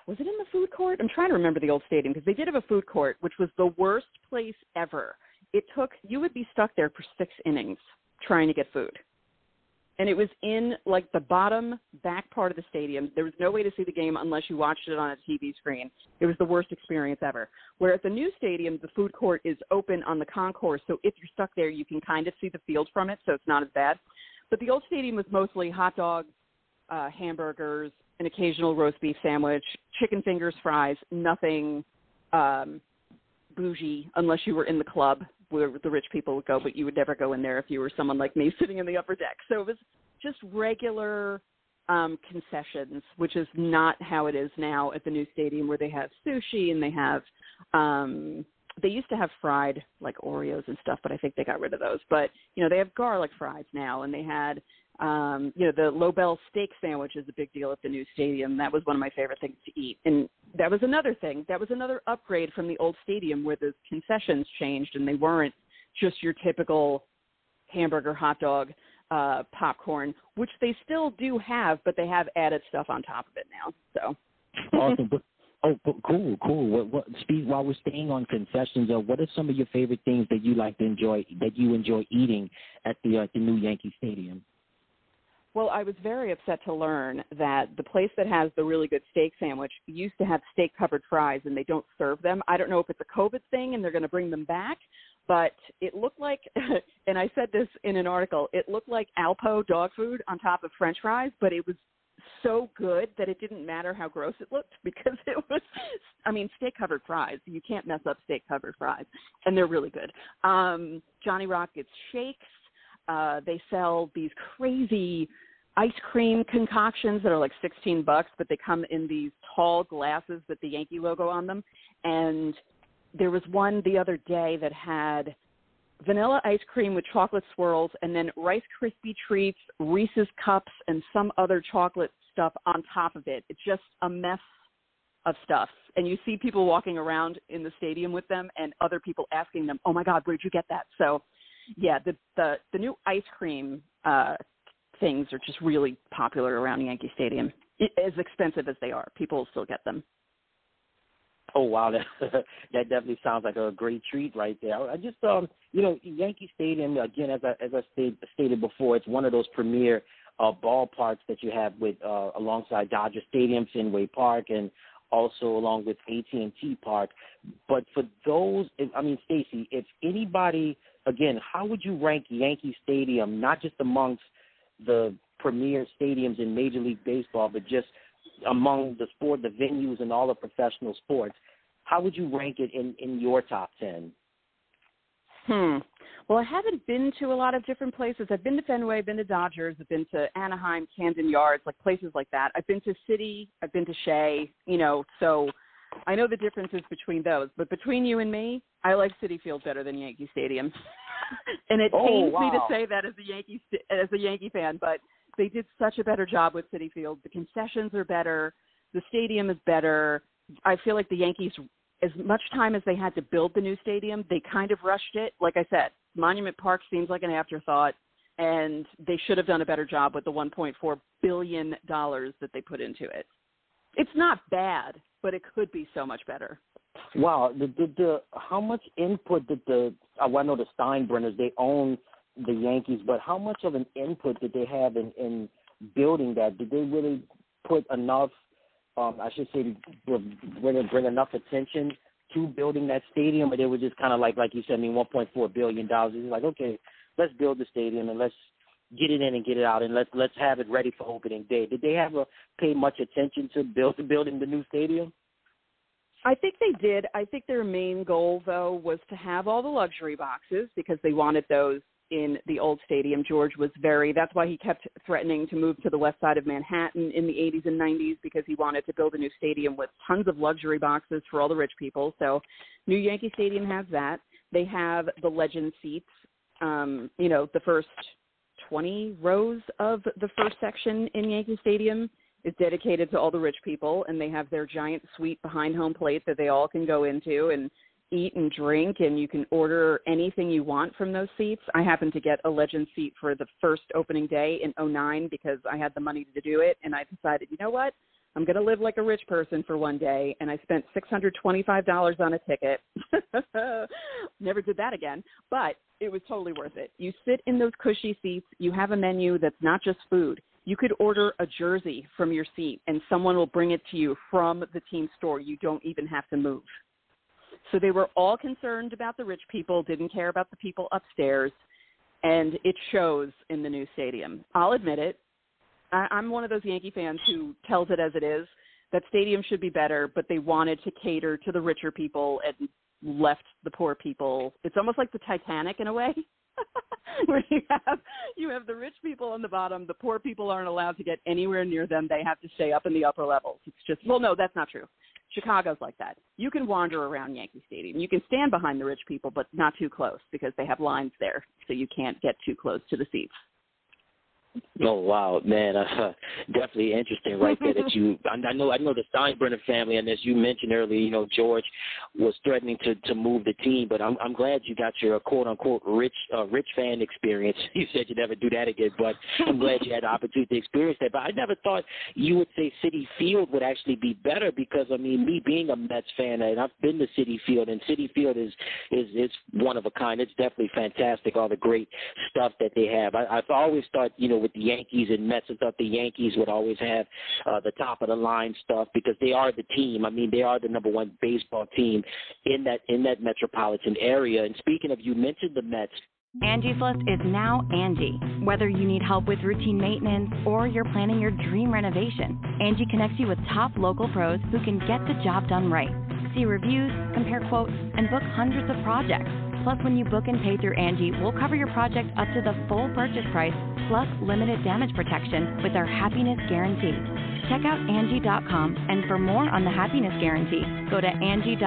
was it in the food court? I'm trying to remember the old stadium because they did have a food court, which was the worst place ever. You would be stuck there for 6 innings trying to get food. And it was in like the bottom back part of the stadium. There was no way to see the game unless you watched it on a TV screen. It was the worst experience ever. Where at the new stadium, the food court is open on the concourse. So if you're stuck there, you can kind of see the field from it. So it's not as bad. But the old stadium was mostly hot dogs, hamburgers, an occasional roast beef sandwich, chicken fingers, fries, nothing bougie unless you were in the club where the rich people would go, but you would never go in there if you were someone like me sitting in the upper deck. So it was just regular concessions, which is not how it is now at the new stadium where they have sushi and they have they used to have fried like Oreos and stuff, but I think they got rid of those. But, they have garlic fries now, and they had the Lobel steak sandwich is a big deal at the new stadium. That was one of my favorite things to eat. And that was another thing. That was another upgrade from the old stadium where the concessions changed and they weren't just your typical hamburger, hot dog, popcorn, which they still do have, but they have added stuff on top of it now. So awesome. Cool. While we're staying on concessions, what are some of your favorite things that you enjoy eating at the new Yankee Stadium? Well, I was very upset to learn that the place that has the really good steak sandwich used to have steak-covered fries, and they don't serve them. I don't know if it's a COVID thing and they're going to bring them back, but it looked like, and I said this in an article, it looked like Alpo dog food on top of French fries, but it was so good that it didn't matter how gross it looked because it was, steak-covered fries. You can't mess up steak-covered fries, and they're really good. Johnny Rockets shakes. They sell these crazy ice cream concoctions that are like $16, but they come in these tall glasses with the Yankee logo on them. And there was one the other day that had vanilla ice cream with chocolate swirls and then Rice Krispie treats, Reese's cups, and some other chocolate stuff on top of it. It's just a mess of stuff. And you see people walking around in the stadium with them and other people asking them, oh my God, where'd you get that? So yeah, the new ice cream things are just really popular around Yankee Stadium. As expensive as they are, people will still get them. Oh, wow. That definitely sounds like a great treat right there. I just, Yankee Stadium, again, as I stated before, it's one of those premier ballparks that you have with alongside Dodger Stadium, Fenway Park, and also along with AT&T Park. But for those, Stacey, if anybody, again, how would you rank Yankee Stadium, not just amongst the premier stadiums in Major League Baseball, but just among the venues and all the professional sports? How would you rank it in your top 10? Well, I haven't been to a lot of different places. I've been to Fenway, I've been to Dodgers, I've been to Anaheim, Camden Yards, like places like that. I've been to City, I've been to Shea, so I know the differences between those. But between you and me, I like Citi Field better than Yankee Stadium. And it pains me to say that as a Yankee fan, but they did such a better job with Citi Field. The concessions are better. The stadium is better. I feel like the Yankees, as much time as they had to build the new stadium, they kind of rushed it. Like I said, Monument Park seems like an afterthought, and they should have done a better job with the $1.4 billion that they put into it. It's not bad, but it could be so much better. Wow. How much input did I know the Steinbrenners, they own the Yankees, but how much of an input did they have in building that? Did they really put enough, bring enough attention to building that stadium, or they were just kind of like you said, $1.4 billion. It's like, okay, let's build the stadium and let's get it in and get it out, and let's have it ready for opening day. Did they pay much attention to building the new stadium? I think they did. I think their main goal, though, was to have all the luxury boxes because they wanted those in the old stadium. George was that's why he kept threatening to move to the west side of Manhattan in the 80s and 90s, because he wanted to build a new stadium with tons of luxury boxes for all the rich people. So new Yankee Stadium has that. They have the legend seats, the first 20 rows of the first section in Yankee Stadium is dedicated to all the rich people, and they have their giant suite behind home plate that they all can go into and eat and drink, and you can order anything you want from those seats. I happened to get a legend seat for the first opening day in 2009 because I had the money to do it, and I decided, you know what? I'm going to live like a rich person for one day, and I spent $625 on a ticket. Never did that again, but it was totally worth it. You sit in those cushy seats. You have a menu that's not just food. You could order a jersey from your seat, and someone will bring it to you from the team store. You don't even have to move. So they were all concerned about the rich people, didn't care about the people upstairs, and it shows in the new stadium. I'll admit it. I'm one of those Yankee fans who tells it as it is. That stadium should be better, but they wanted to cater to the richer people and left the poor people. It's almost like the Titanic in a way, where you have the rich people on the bottom. The poor people aren't allowed to get anywhere near them. They have to stay up in the upper levels. It's just, well, no, that's not true. Chicago's like that. You can wander around Yankee Stadium. You can stand behind the rich people, but not too close because they have lines there, so you can't get too close to the seats. Oh wow, man! Definitely interesting, right there. That you, I know the Steinbrenner family, and as you mentioned earlier, George was threatening to move the team, but I'm glad you got your quote unquote rich fan experience. You said you'd never do that again, but I'm glad you had the opportunity to experience that. But I never thought you would say Citi Field would actually be better because me being a Mets fan, and I've been to Citi Field, and Citi Field is one of a kind. It's definitely fantastic. All the great stuff that they have. I've always thought, with the Yankees and Mets, I thought the Yankees would always have the top of the line stuff because they are the team. They are the number one baseball team in that metropolitan area. And speaking of, you mentioned the Mets. Angie's List is now Angie. Whether you need help with routine maintenance or you're planning your dream renovation, Angie connects you with top local pros who can get the job done right. See reviews, compare quotes, and book hundreds of projects. Plus, when you book and pay through Angie, we'll cover your project up to the full purchase price, plus limited damage protection with our Happiness Guarantee. Check out Angie.com, and for more on the Happiness Guarantee, go to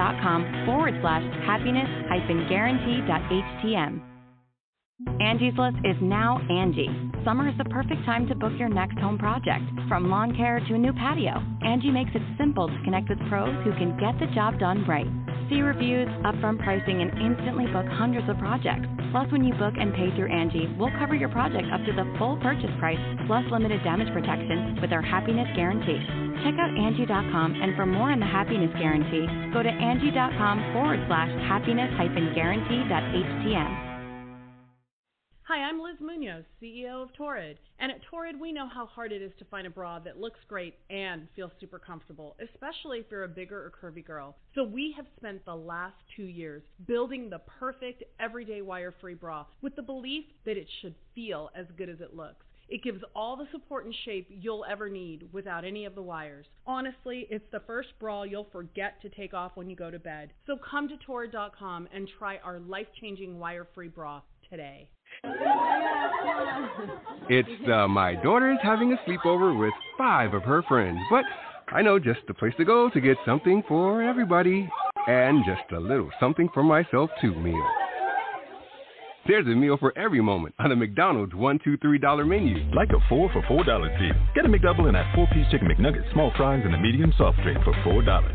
Angie.com/happiness-guarantee.htm. Angie's List is now Angie. Summer is the perfect time to book your next home project. From lawn care to a new patio, Angie makes it simple to connect with pros who can get the job done right. See reviews, upfront pricing, and instantly book hundreds of projects. Plus, when you book and pay through Angie, we'll cover your project up to the full purchase price, plus limited damage protection with our Happiness Guarantee. Check out Angie.com, and for more on the Happiness Guarantee, go to Angie.com/happiness-guarantee.htm. Hi, I'm Liz Munoz, CEO of Torrid. And at Torrid, we know how hard it is to find a bra that looks great and feels super comfortable, especially if you're a bigger or curvy girl. So we have spent the last 2 years building the perfect everyday wire-free bra with the belief that it should feel as good as it looks. It gives all the support and shape you'll ever need without any of the wires. Honestly, it's the first bra you'll forget to take off when you go to bed. So come to Torrid.com and try our life-changing wire-free bra today. It's my daughter's having a sleepover with 5 of her friends, but I know just the place to go to get something for everybody and just a little something for myself too meal. There's a meal for every moment on the McDonald's $1, $2, $3 menu. Like a 4 for $4 deal. Get a McDouble in that 4-piece chicken McNugget, small fries, and a medium soft drink for $4.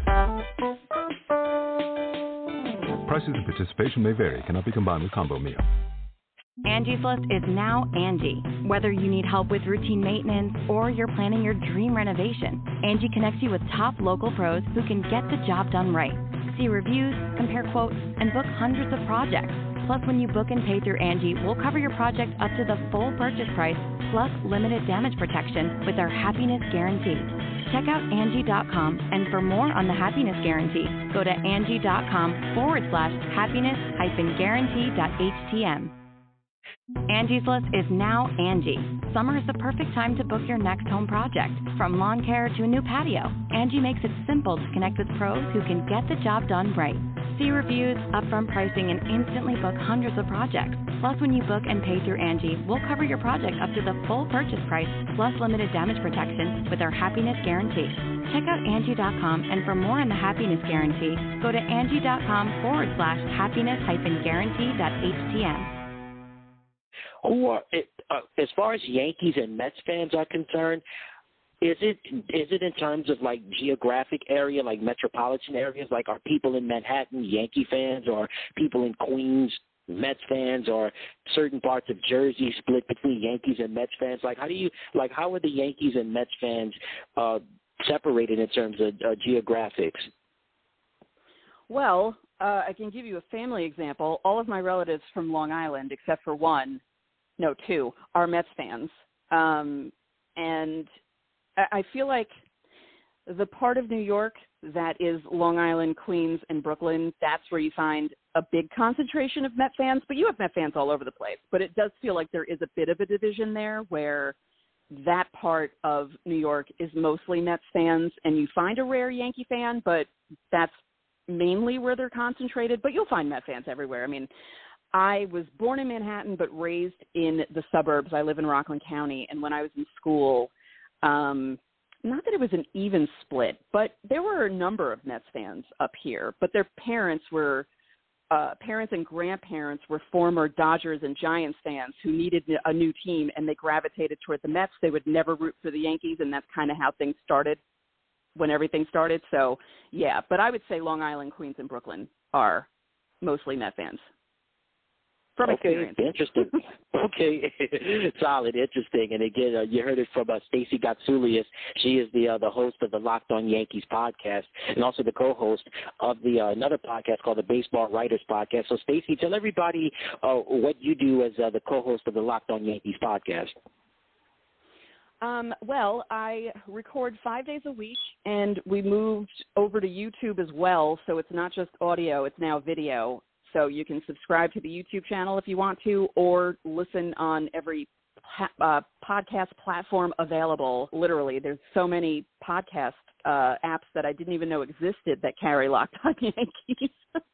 Prices and participation may vary. Cannot be combined with combo meal. Angie's List is now Angie. Whether you need help with routine maintenance or you're planning your dream renovation, Angie connects you with top local pros who can get the job done right. See reviews, compare quotes, and book hundreds of projects. Plus, when you book and pay through Angie, we'll cover your project up to the full purchase price, plus limited damage protection with our Happiness Guarantee. Check out Angie.com, and for more on the Happiness Guarantee, go to Angie.com/happiness-guarantee.htm. Angie's List is now Angie. Summer is the perfect time to book your next home project. From lawn care to a new patio, Angie makes it simple to connect with pros who can get the job done right. See reviews, upfront pricing, and instantly book hundreds of projects. Plus, when you book and pay through Angie, we'll cover your project up to the full purchase price, plus limited damage protection with our Happiness Guarantee. Check out Angie.com, and for more on the Happiness Guarantee, go to Angie.com/happiness-guarantee.htm. As far as Yankees and Mets fans are concerned, is it in terms of like geographic area, like metropolitan areas? Like, are people in Manhattan Yankee fans, or people in Queens Mets fans, or certain parts of Jersey split between Yankees and Mets fans? Like, how are the Yankees and Mets fans separated in terms of geographics? Well, I can give you a family example. All of my relatives from Long Island, except for two, are Mets fans. And I feel like the part of New York that is Long Island, Queens, and Brooklyn, that's where you find a big concentration of Met fans. But you have Met fans all over the place. But it does feel like there is a bit of a division there where that part of New York is mostly Mets fans, and you find a rare Yankee fan, but that's mainly where they're concentrated. But you'll find Met fans everywhere. I mean, I was born in Manhattan but raised in the suburbs. I live in Rockland County, and when I was in school, not that it was an even split, but there were a number of Mets fans up here, but their parents and grandparents were former Dodgers and Giants fans who needed a new team, and they gravitated toward the Mets. They would never root for the Yankees, and that's kind of how things started when everything started. So, yeah, but I would say Long Island, Queens, and Brooklyn are mostly Met fans. From experience. Interesting. Okay, solid, interesting. And again, you heard it from Stacey Gotsulias. She is the host of the Locked On Yankees podcast, and also the co-host of the another podcast called the Baseball Writers Podcast. So, Stacey, tell everybody what you do as the co-host of the Locked On Yankees podcast. Well, I record 5 days a week, and we moved over to YouTube as well, so it's not just audio, it's now video. So you can subscribe to the YouTube channel if you want to, or listen on every podcast platform available. Literally, there's so many podcast apps that I didn't even know existed that carry Locked On Yankees.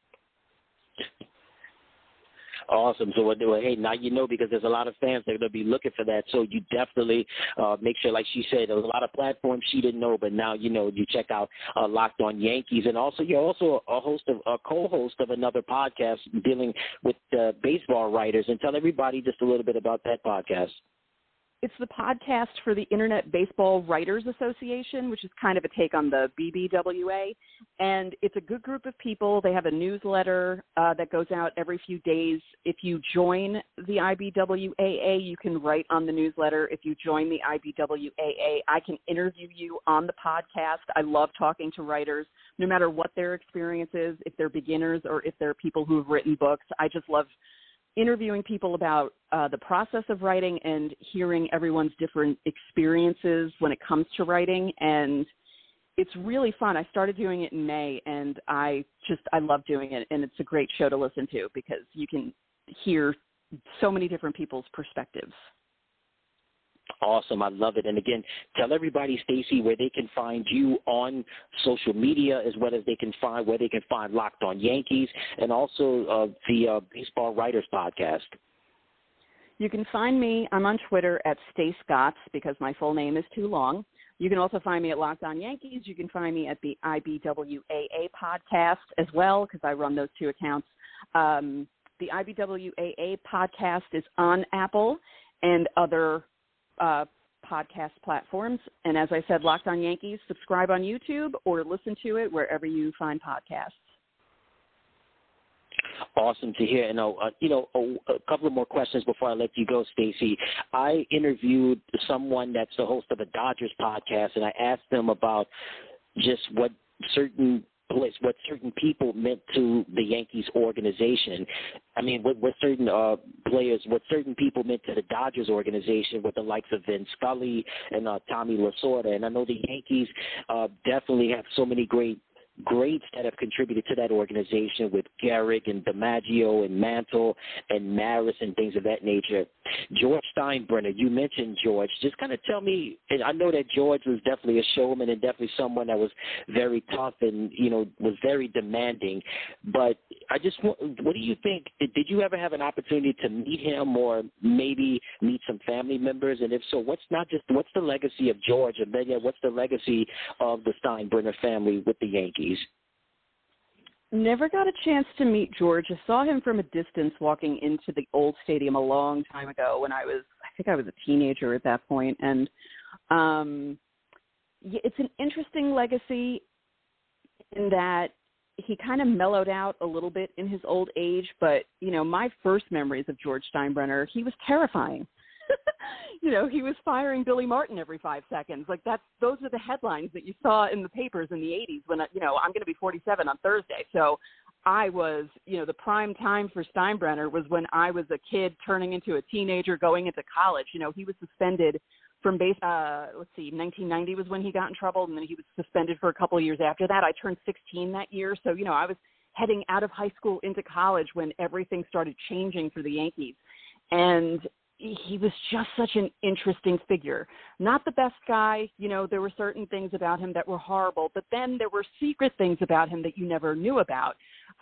Awesome. So, hey, now you know, because there's a lot of fans that are going to be looking for that. So you definitely make sure, like she said, there's a lot of platforms she didn't know, but now you know. You check out Locked On Yankees, and also you're also a co-host of another podcast dealing with baseball writers. And tell everybody just a little bit about that podcast. It's the podcast for the Internet Baseball Writers Association, which is kind of a take on the BBWA. And it's a good group of people. They have a newsletter that goes out every few days. If you join the IBWAA, you can write on the newsletter. If you join the IBWAA, I can interview you on the podcast. I love talking to writers, no matter what their experience is, if they're beginners or if they're people who have written books. I just love interviewing people about the process of writing and hearing everyone's different experiences when it comes to writing. And it's really fun. I started doing it in May, and I love doing it. And it's a great show to listen to because you can hear so many different people's perspectives. Awesome. I love it. And again, tell everybody, Stacey, where they can find you on social media, as well as where they can find Locked On Yankees, and also the Baseball Writers Podcast. You can find me. I'm on Twitter at Stace Gotts because my full name is too long. You can also find me at Locked On Yankees. You can find me at the IBWAA podcast as well because I run those two accounts. The IBWAA podcast is on Apple and other podcast platforms. And as I said, Locked On Yankees, subscribe on YouTube or listen to it wherever you find podcasts. Awesome to hear. And, a couple of more questions before I let you go, Stacey. I interviewed someone that's the host of a Dodgers podcast, and I asked them about just what certain people meant to the Yankees organization. I mean, what certain players, what certain people meant to the Dodgers organization with the likes of Vin Scully and Tommy Lasorda. And I know the Yankees definitely have so many greats that have contributed to that organization with Gehrig and DiMaggio and Mantle and Maris and things of that nature. George Steinbrenner, you mentioned George. Just kind of tell me, and I know that George was definitely a showman and definitely someone that was very tough and, was very demanding. But what do you think? Did you ever have an opportunity to meet him or maybe meet some family members? And if so, what's the legacy of George? And then what's the legacy of the Steinbrenner family with the Yankees? Never got a chance to meet George. I saw him from a distance walking into the old stadium a long time ago when I think I was a teenager at that point. And it's an interesting legacy in that he kind of mellowed out a little bit in his old age. But, my first memories of George Steinbrenner, he was terrifying. he was firing Billy Martin every 5 seconds. Like those are the headlines that you saw in the papers in the 80s when, I'm going to be 47 on Thursday. So I was, the prime time for Steinbrenner was when I was a kid turning into a teenager going into college. He was suspended from 1990 was when he got in trouble, and then he was suspended for a couple of years after that. I turned 16 that year. So, I was heading out of high school into college when everything started changing for the Yankees. And he was just such an interesting figure. Not the best guy. There were certain things about him that were horrible, but then there were secret things about him that you never knew about.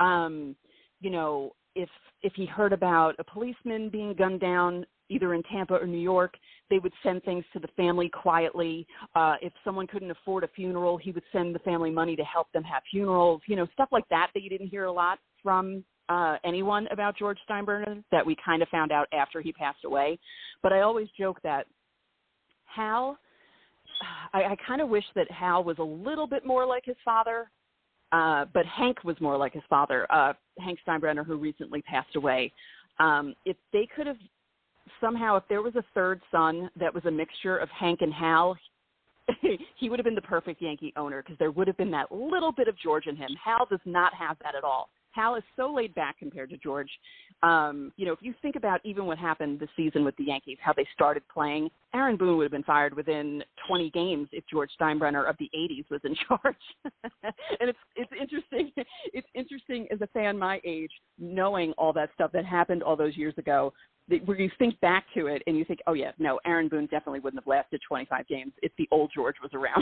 If he heard about a policeman being gunned down either in Tampa or New York, they would send things to the family quietly. If someone couldn't afford a funeral, he would send the family money to help them have funerals, stuff like that you didn't hear a lot from anyone about George Steinbrenner that we kind of found out after he passed away. But I always joke that Hal, I kind of wish that Hal was a little bit more like his father, but Hank was more like his father, Hank Steinbrenner, who recently passed away. If they could have somehow, if there was a third son that was a mixture of Hank and Hal, he would have been the perfect Yankee owner because there would have been that little bit of George in him. Hal does not have that at all. Hal is so laid back compared to George. If you think about even what happened this season with the Yankees, how they started playing, Aaron Boone would have been fired within 20 games if George Steinbrenner of the 80s was in charge. And it's interesting. It's interesting as a fan my age, knowing all that stuff that happened all those years ago, where you think back to it and you think, oh, yeah, no, Aaron Boone definitely wouldn't have lasted 25 games if the old George was around.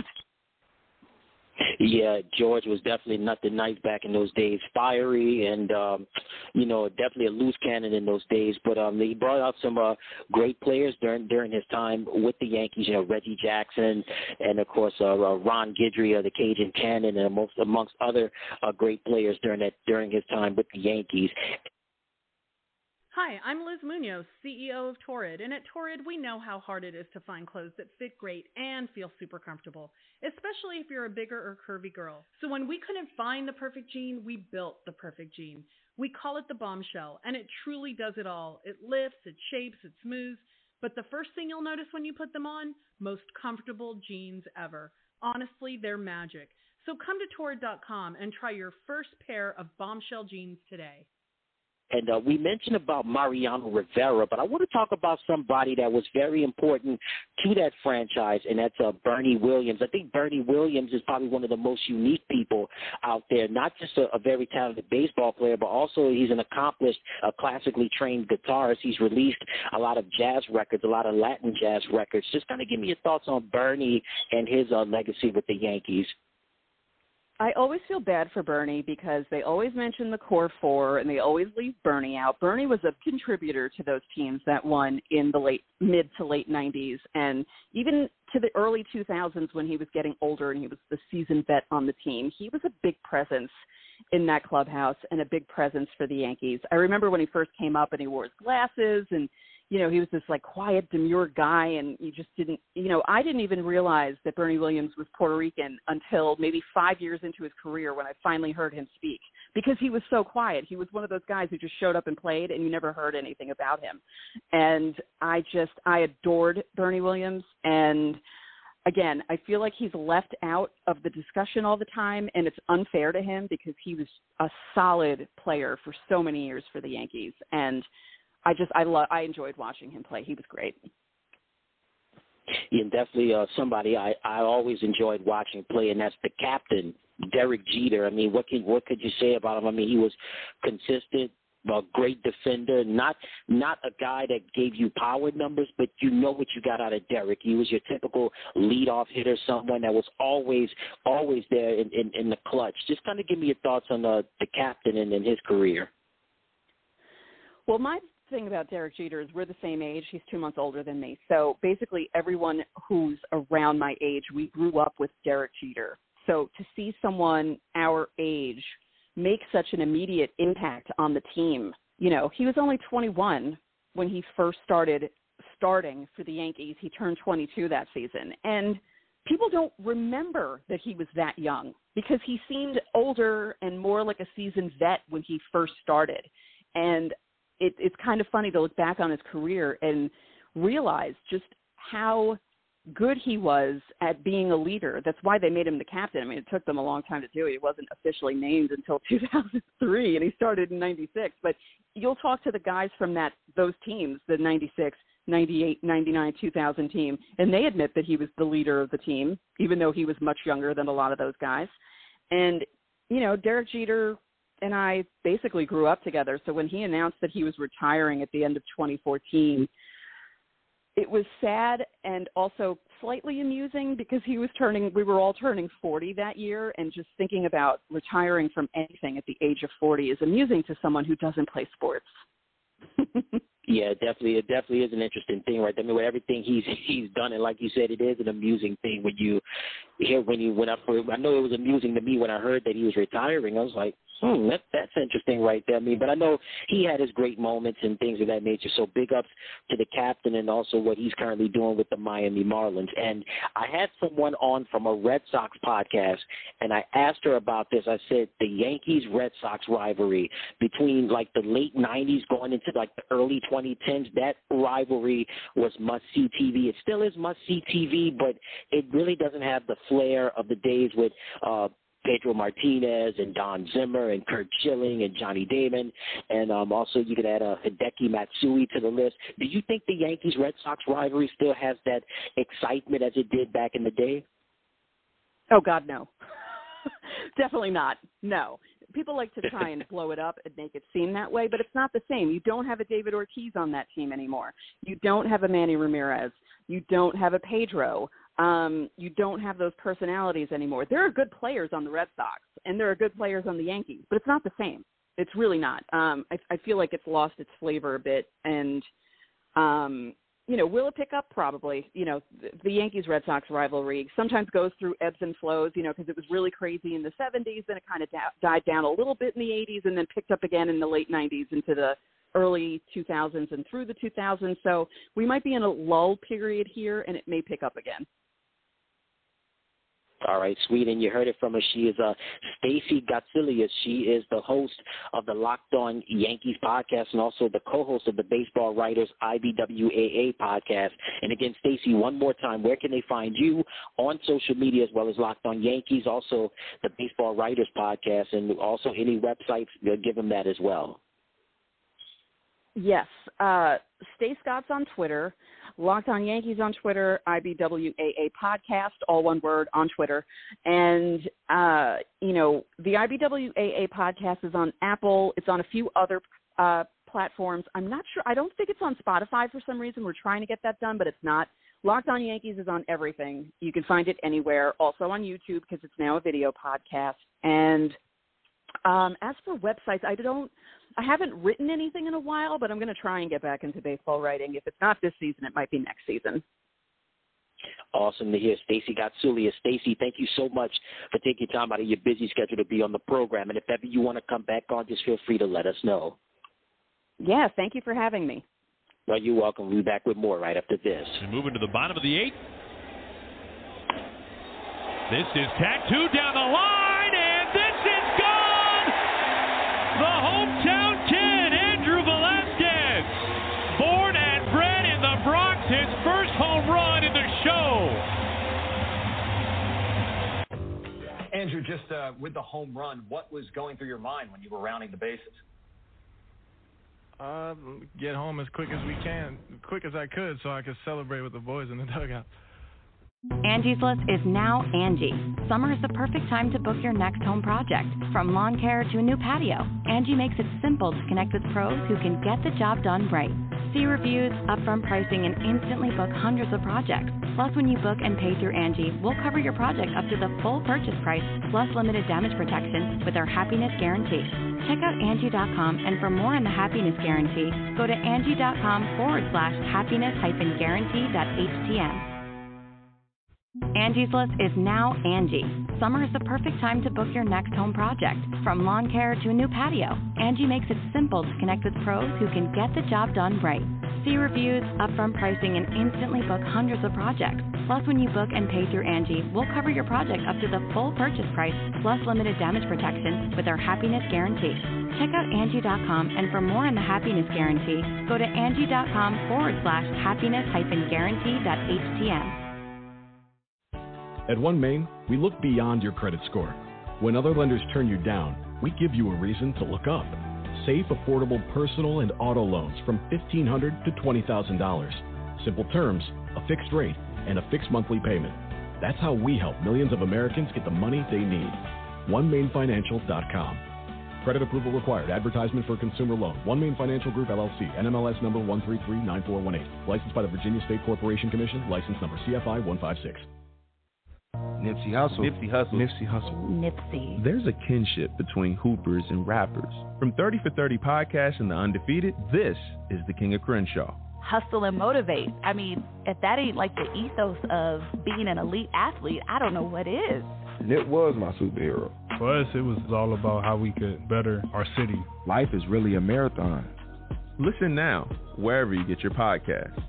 Yeah, George was definitely nothing nice back in those days. Fiery and, definitely a loose cannon in those days. But he brought out some great players during his time with the Yankees, Reggie Jackson and, of course, Ron Guidry, the Cajun Cannon, and amongst other great players during his time with the Yankees. Hi, I'm Liz Munoz, CEO of Torrid, and at Torrid, we know how hard it is to find clothes that fit great and feel super comfortable, especially if you're a bigger or curvy girl. So when we couldn't find the perfect jean, we built the perfect jean. We call it the Bombshell, and it truly does it all. It lifts, it shapes, it smooths, but the first thing you'll notice when you put them on, most comfortable jeans ever. Honestly, they're magic. So come to Torrid.com and try your first pair of Bombshell jeans today. And we mentioned about Mariano Rivera, but I want to talk about somebody that was very important to that franchise, and that's Bernie Williams. I think Bernie Williams is probably one of the most unique people out there, not just a very talented baseball player, but also he's an accomplished, classically trained guitarist. He's released a lot of jazz records, a lot of Latin jazz records. Just kind of give me your thoughts on Bernie and his legacy with the Yankees. I always feel bad for Bernie because they always mention the core four and they always leave Bernie out. Bernie was a contributor to those teams that won in the mid to late 90s and even to the early 2000s when he was getting older and he was the seasoned vet on the team. He was a big presence in that clubhouse and a big presence for the Yankees. I remember when he first came up and he wore his glasses and he was this quiet, demure guy, and you just didn't, I didn't even realize that Bernie Williams was Puerto Rican until maybe 5 years into his career when I finally heard him speak because he was so quiet. He was one of those guys who just showed up and played and you never heard anything about him. And I adored Bernie Williams. And again, I feel like he's left out of the discussion all the time and it's unfair to him because he was a solid player for so many years for the Yankees. And I enjoyed watching him play. He was great. Yeah, definitely somebody I always enjoyed watching play, and that's the captain, Derek Jeter. I mean, what could you say about him? I mean, he was consistent, a great defender, not a guy that gave you power numbers, but you know what you got out of Derek. He was your typical leadoff hitter, someone that was always there in the clutch. Just kind of give me your thoughts on the captain and his career. Well, my thing about Derek Jeter is we're the same age. He's 2 months older than me. So basically everyone who's around my age, we grew up with Derek Jeter. So to see someone our age make such an immediate impact on the team, he was only 21 when he first started starting for the Yankees. He turned 22 that season. And people don't remember that he was that young because he seemed older and more like a seasoned vet when he first started. And it's kind of funny to look back on his career and realize just how good he was at being a leader. That's why they made him the captain. I mean, it took them a long time to do it. He wasn't officially named until 2003, and he started in 96. But you'll talk to the guys from those teams, the 96, 98, 99, 2000 team, and they admit that he was the leader of the team, even though he was much younger than a lot of those guys. And, you know, Derek Jeter and I basically grew up together. So when he announced that he was retiring at the end of 2014, it was sad and also slightly amusing because we were all turning 40 that year, and just thinking about retiring from anything at the age of 40 is amusing to someone who doesn't play sports. Yeah, definitely. It definitely is an interesting thing, right? I mean, with everything he's done, and like you said, it is an amusing thing when you hear I know it was amusing to me when I heard that he was retiring. I was like, that's interesting right there. I mean, but I know he had his great moments and things of that nature. So big ups to the captain and also what he's currently doing with the Miami Marlins. And I had someone on from a Red Sox podcast, and I asked her about this. I said the Yankees-Red Sox rivalry between like the late 90s going into like the early 2010s, that rivalry was must-see TV. It still is must-see TV, but it really doesn't have the flair of the days with Pedro Martinez and Don Zimmer and Kurt Schilling and Johnny Damon, and also you could add Hideki Matsui to the list. Do you think the Yankees-Red Sox rivalry still has that excitement as it did back in the day? Oh, God, no. Definitely not. No. People like to try and blow it up and make it seem that way, but it's not the same. You don't have a David Ortiz on that team anymore. You don't have a Manny Ramirez. You don't have a Pedro. You don't have those personalities anymore. There are good players on the Red Sox, and there are good players on the Yankees, but it's not the same. It's really not. I feel like it's lost its flavor a bit, and, will it pick up? Probably. The Yankees-Red Sox rivalry sometimes goes through ebbs and flows, because it was really crazy in the 70s, then it kind of died down a little bit in the 80s, and then picked up again in the late 90s into the early 2000s and through the 2000s. So we might be in a lull period here, and it may pick up again. All right, sweet. And you heard it from her. She is Stacey Gottsilius. She is the host of the Locked On Yankees podcast and also the co-host of the Baseball Writers IBWAA podcast. And again, Stacey, one more time, where can they find you on social media as well as Locked On Yankees, also the Baseball Writers podcast, and also any websites? Give them that as well. Yes. Stay Scott's on Twitter, Locked On Yankees on Twitter, IBWAA podcast, all one word, on Twitter. And, the IBWAA podcast is on Apple. It's on a few other platforms. I'm not sure. I don't think it's on Spotify for some reason. We're trying to get that done, but it's not. Locked On Yankees is on everything. You can find it anywhere. Also on YouTube because it's now a video podcast. And as for websites, I haven't written anything in a while, but I'm going to try and get back into baseball writing. If it's not this season, it might be next season. Awesome to hear. Stacey Gottsilius. Stacey, thank you so much for taking time out of your busy schedule to be on the program. And if ever you want to come back on, just feel free to let us know. Yeah, thank you for having me. Well, you're welcome. We'll be back with more right after this. And moving to the bottom of the 8th. This is tattooed down the line, and this is gone! The hometown kid, Andrew Velasquez, born and bred in the Bronx, his first home run in the show. Andrew, just with the home run, what was going through your mind when you were rounding the bases? Get home as quick as I could, so I could celebrate with the boys in the dugout. Angie's List is now Angie. Summer is the perfect time to book your next home project. From lawn care to a new patio, Angie makes it simple to connect with pros who can get the job done right. See reviews, upfront pricing, and instantly book hundreds of projects. Plus, when you book and pay through Angie, we'll cover your project up to the full purchase price, plus limited damage protection with our Happiness Guarantee. Check out Angie.com, and for more on the Happiness Guarantee, go to Angie.com/happiness-guarantee.htm. Angie's List is now Angie. Summer is the perfect time to book your next home project. From lawn care to a new patio, Angie makes it simple to connect with pros who can get the job done right. see reviews, upfront pricing, and instantly book hundreds of projects. Plus, when you book and pay through Angie, we'll cover your project up to the full purchase price, plus limited damage protection with our Happiness Guarantee. Check out Angie.com, and for more on the Happiness Guarantee, go to Angie.com/happiness-guarantee.htm. At OneMain, we look beyond your credit score. When other lenders turn you down, we give you a reason to look up. Safe, affordable personal and auto loans from $1,500 to $20,000. Simple terms, a fixed rate, and a fixed monthly payment. That's how we help millions of Americans get the money they need. OneMainFinancial.com. Credit approval required. Advertisement for consumer loan. OneMain Financial Group, LLC. NMLS number 1339418. Licensed by the Virginia State Corporation Commission. License number CFI 156. Nipsey Hussle. There's a kinship between hoopers and rappers. From 30 for 30 Podcast and The Undefeated, this is the King of Crenshaw. Hustle and motivate. I mean, if that ain't like the ethos of being an elite athlete, I don't know what is. Nip was my superhero. For us, it was all about how we could better our city. Life is really a marathon. Listen now, wherever you get your podcasts.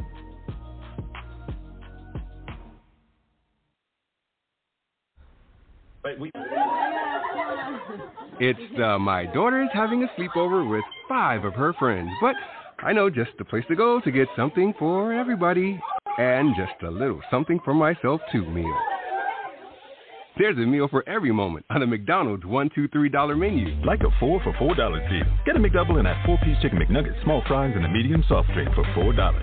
It's my daughter's having a sleepover with 5 of her friends, but I know just the place to go to get something for everybody and just a little something for myself too meal. There's a meal for every moment on a McDonald's $1, $2, $3 menu. Like a 4 for $4 deal. Get a McDouble and that 4-piece chicken McNugget, small fries, and a medium soft drink for $4.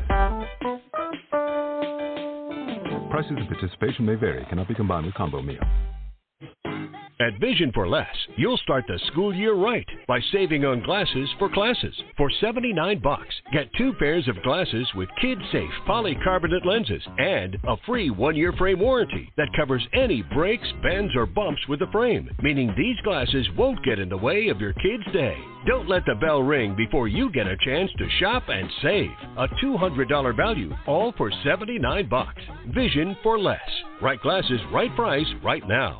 Prices and participation may vary. Cannot be combined with combo meal. At Vision for Less, you'll start the school year right by saving on glasses for classes. For $79, get 2 pairs of glasses with kid-safe polycarbonate lenses and a free 1-year frame warranty that covers any breaks, bends, or bumps with the frame, meaning these glasses won't get in the way of your kid's day. Don't let the bell ring before you get a chance to shop and save. A $200 value, all for $79. Vision for Less. Right glasses, right price, right now.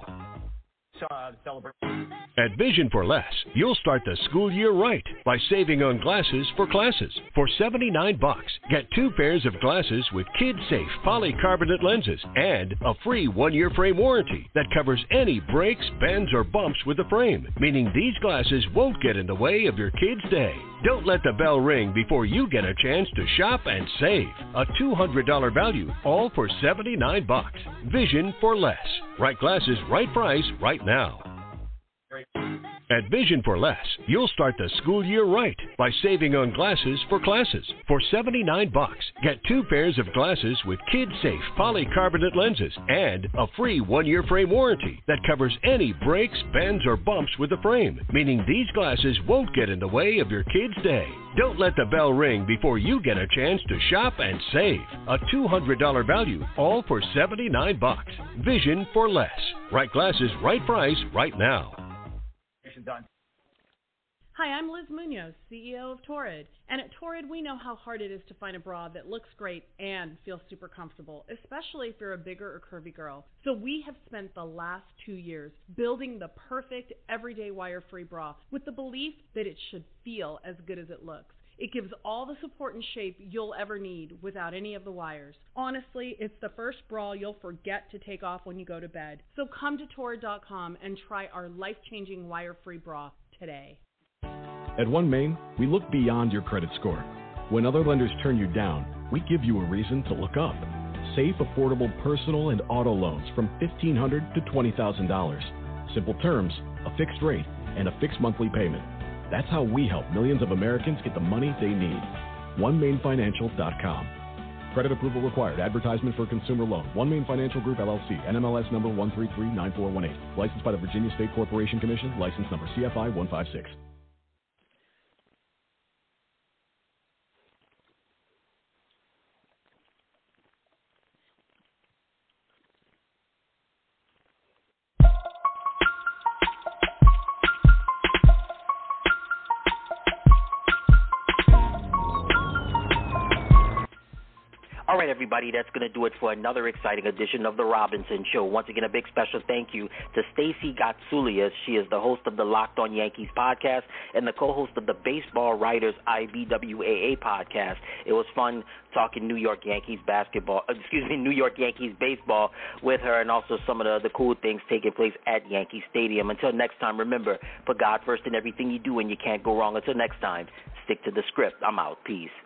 At Vision for Less, you'll start the school year right by saving on glasses for classes. For $79, get 2 pairs of glasses with kid-safe polycarbonate lenses and a free 1-year frame warranty that covers any breaks, bends, or bumps with the frame, meaning these glasses won't get in the way of your kid's day. Don't let the bell ring before you get a chance to shop and save. A $200 value, all for $79. Vision for Less. Right glasses, right price, right now. At Vision for Less, you'll start the school year right by saving on glasses for classes. For $79, get 2 pairs of glasses with kid-safe polycarbonate lenses and a free 1-year frame warranty that covers any breaks, bends, or bumps with the frame, meaning these glasses won't get in the way of your kid's day. Don't let the bell ring before you get a chance to shop and save. A $200 value, all for $79. Vision for Less. Right glasses, right price, right now. Hi, I'm Liz Munoz, CEO of Torrid. And at Torrid, we know how hard it is to find a bra that looks great and feels super comfortable, especially if you're a bigger or curvy girl. So we have spent the last 2 years building the perfect everyday wire-free bra with the belief that it should feel as good as it looks. It gives all the support and shape you'll ever need without any of the wires. Honestly, it's the first bra you'll forget to take off when you go to bed. So come to Torrid.com and try our life-changing wire-free bra today. At OneMain, we look beyond your credit score. When other lenders turn you down, we give you a reason to look up. Safe, affordable personal and auto loans from $1,500 to $20,000. Simple terms, a fixed rate, and a fixed monthly payment. That's how we help millions of Americans get the money they need. OneMainFinancial.com. Credit approval required. Advertisement for consumer loan. OneMain Financial Group, LLC. NMLS number 1339418. Licensed by the Virginia State Corporation Commission. License number CFI 156. All right, everybody, that's going to do it for another exciting edition of The Robinson Show. Once again, a big special thank you to Stacey Gotsulias. She is the host of the Locked On Yankees podcast and the co-host of the Baseball Writers IBWAA podcast. It was fun talking New York Yankees New York Yankees baseball with her, and also some of the cool things taking place at Yankee Stadium. Until next time, remember, put God first in everything you do and you can't go wrong. Until next time, stick to the script. I'm out. Peace.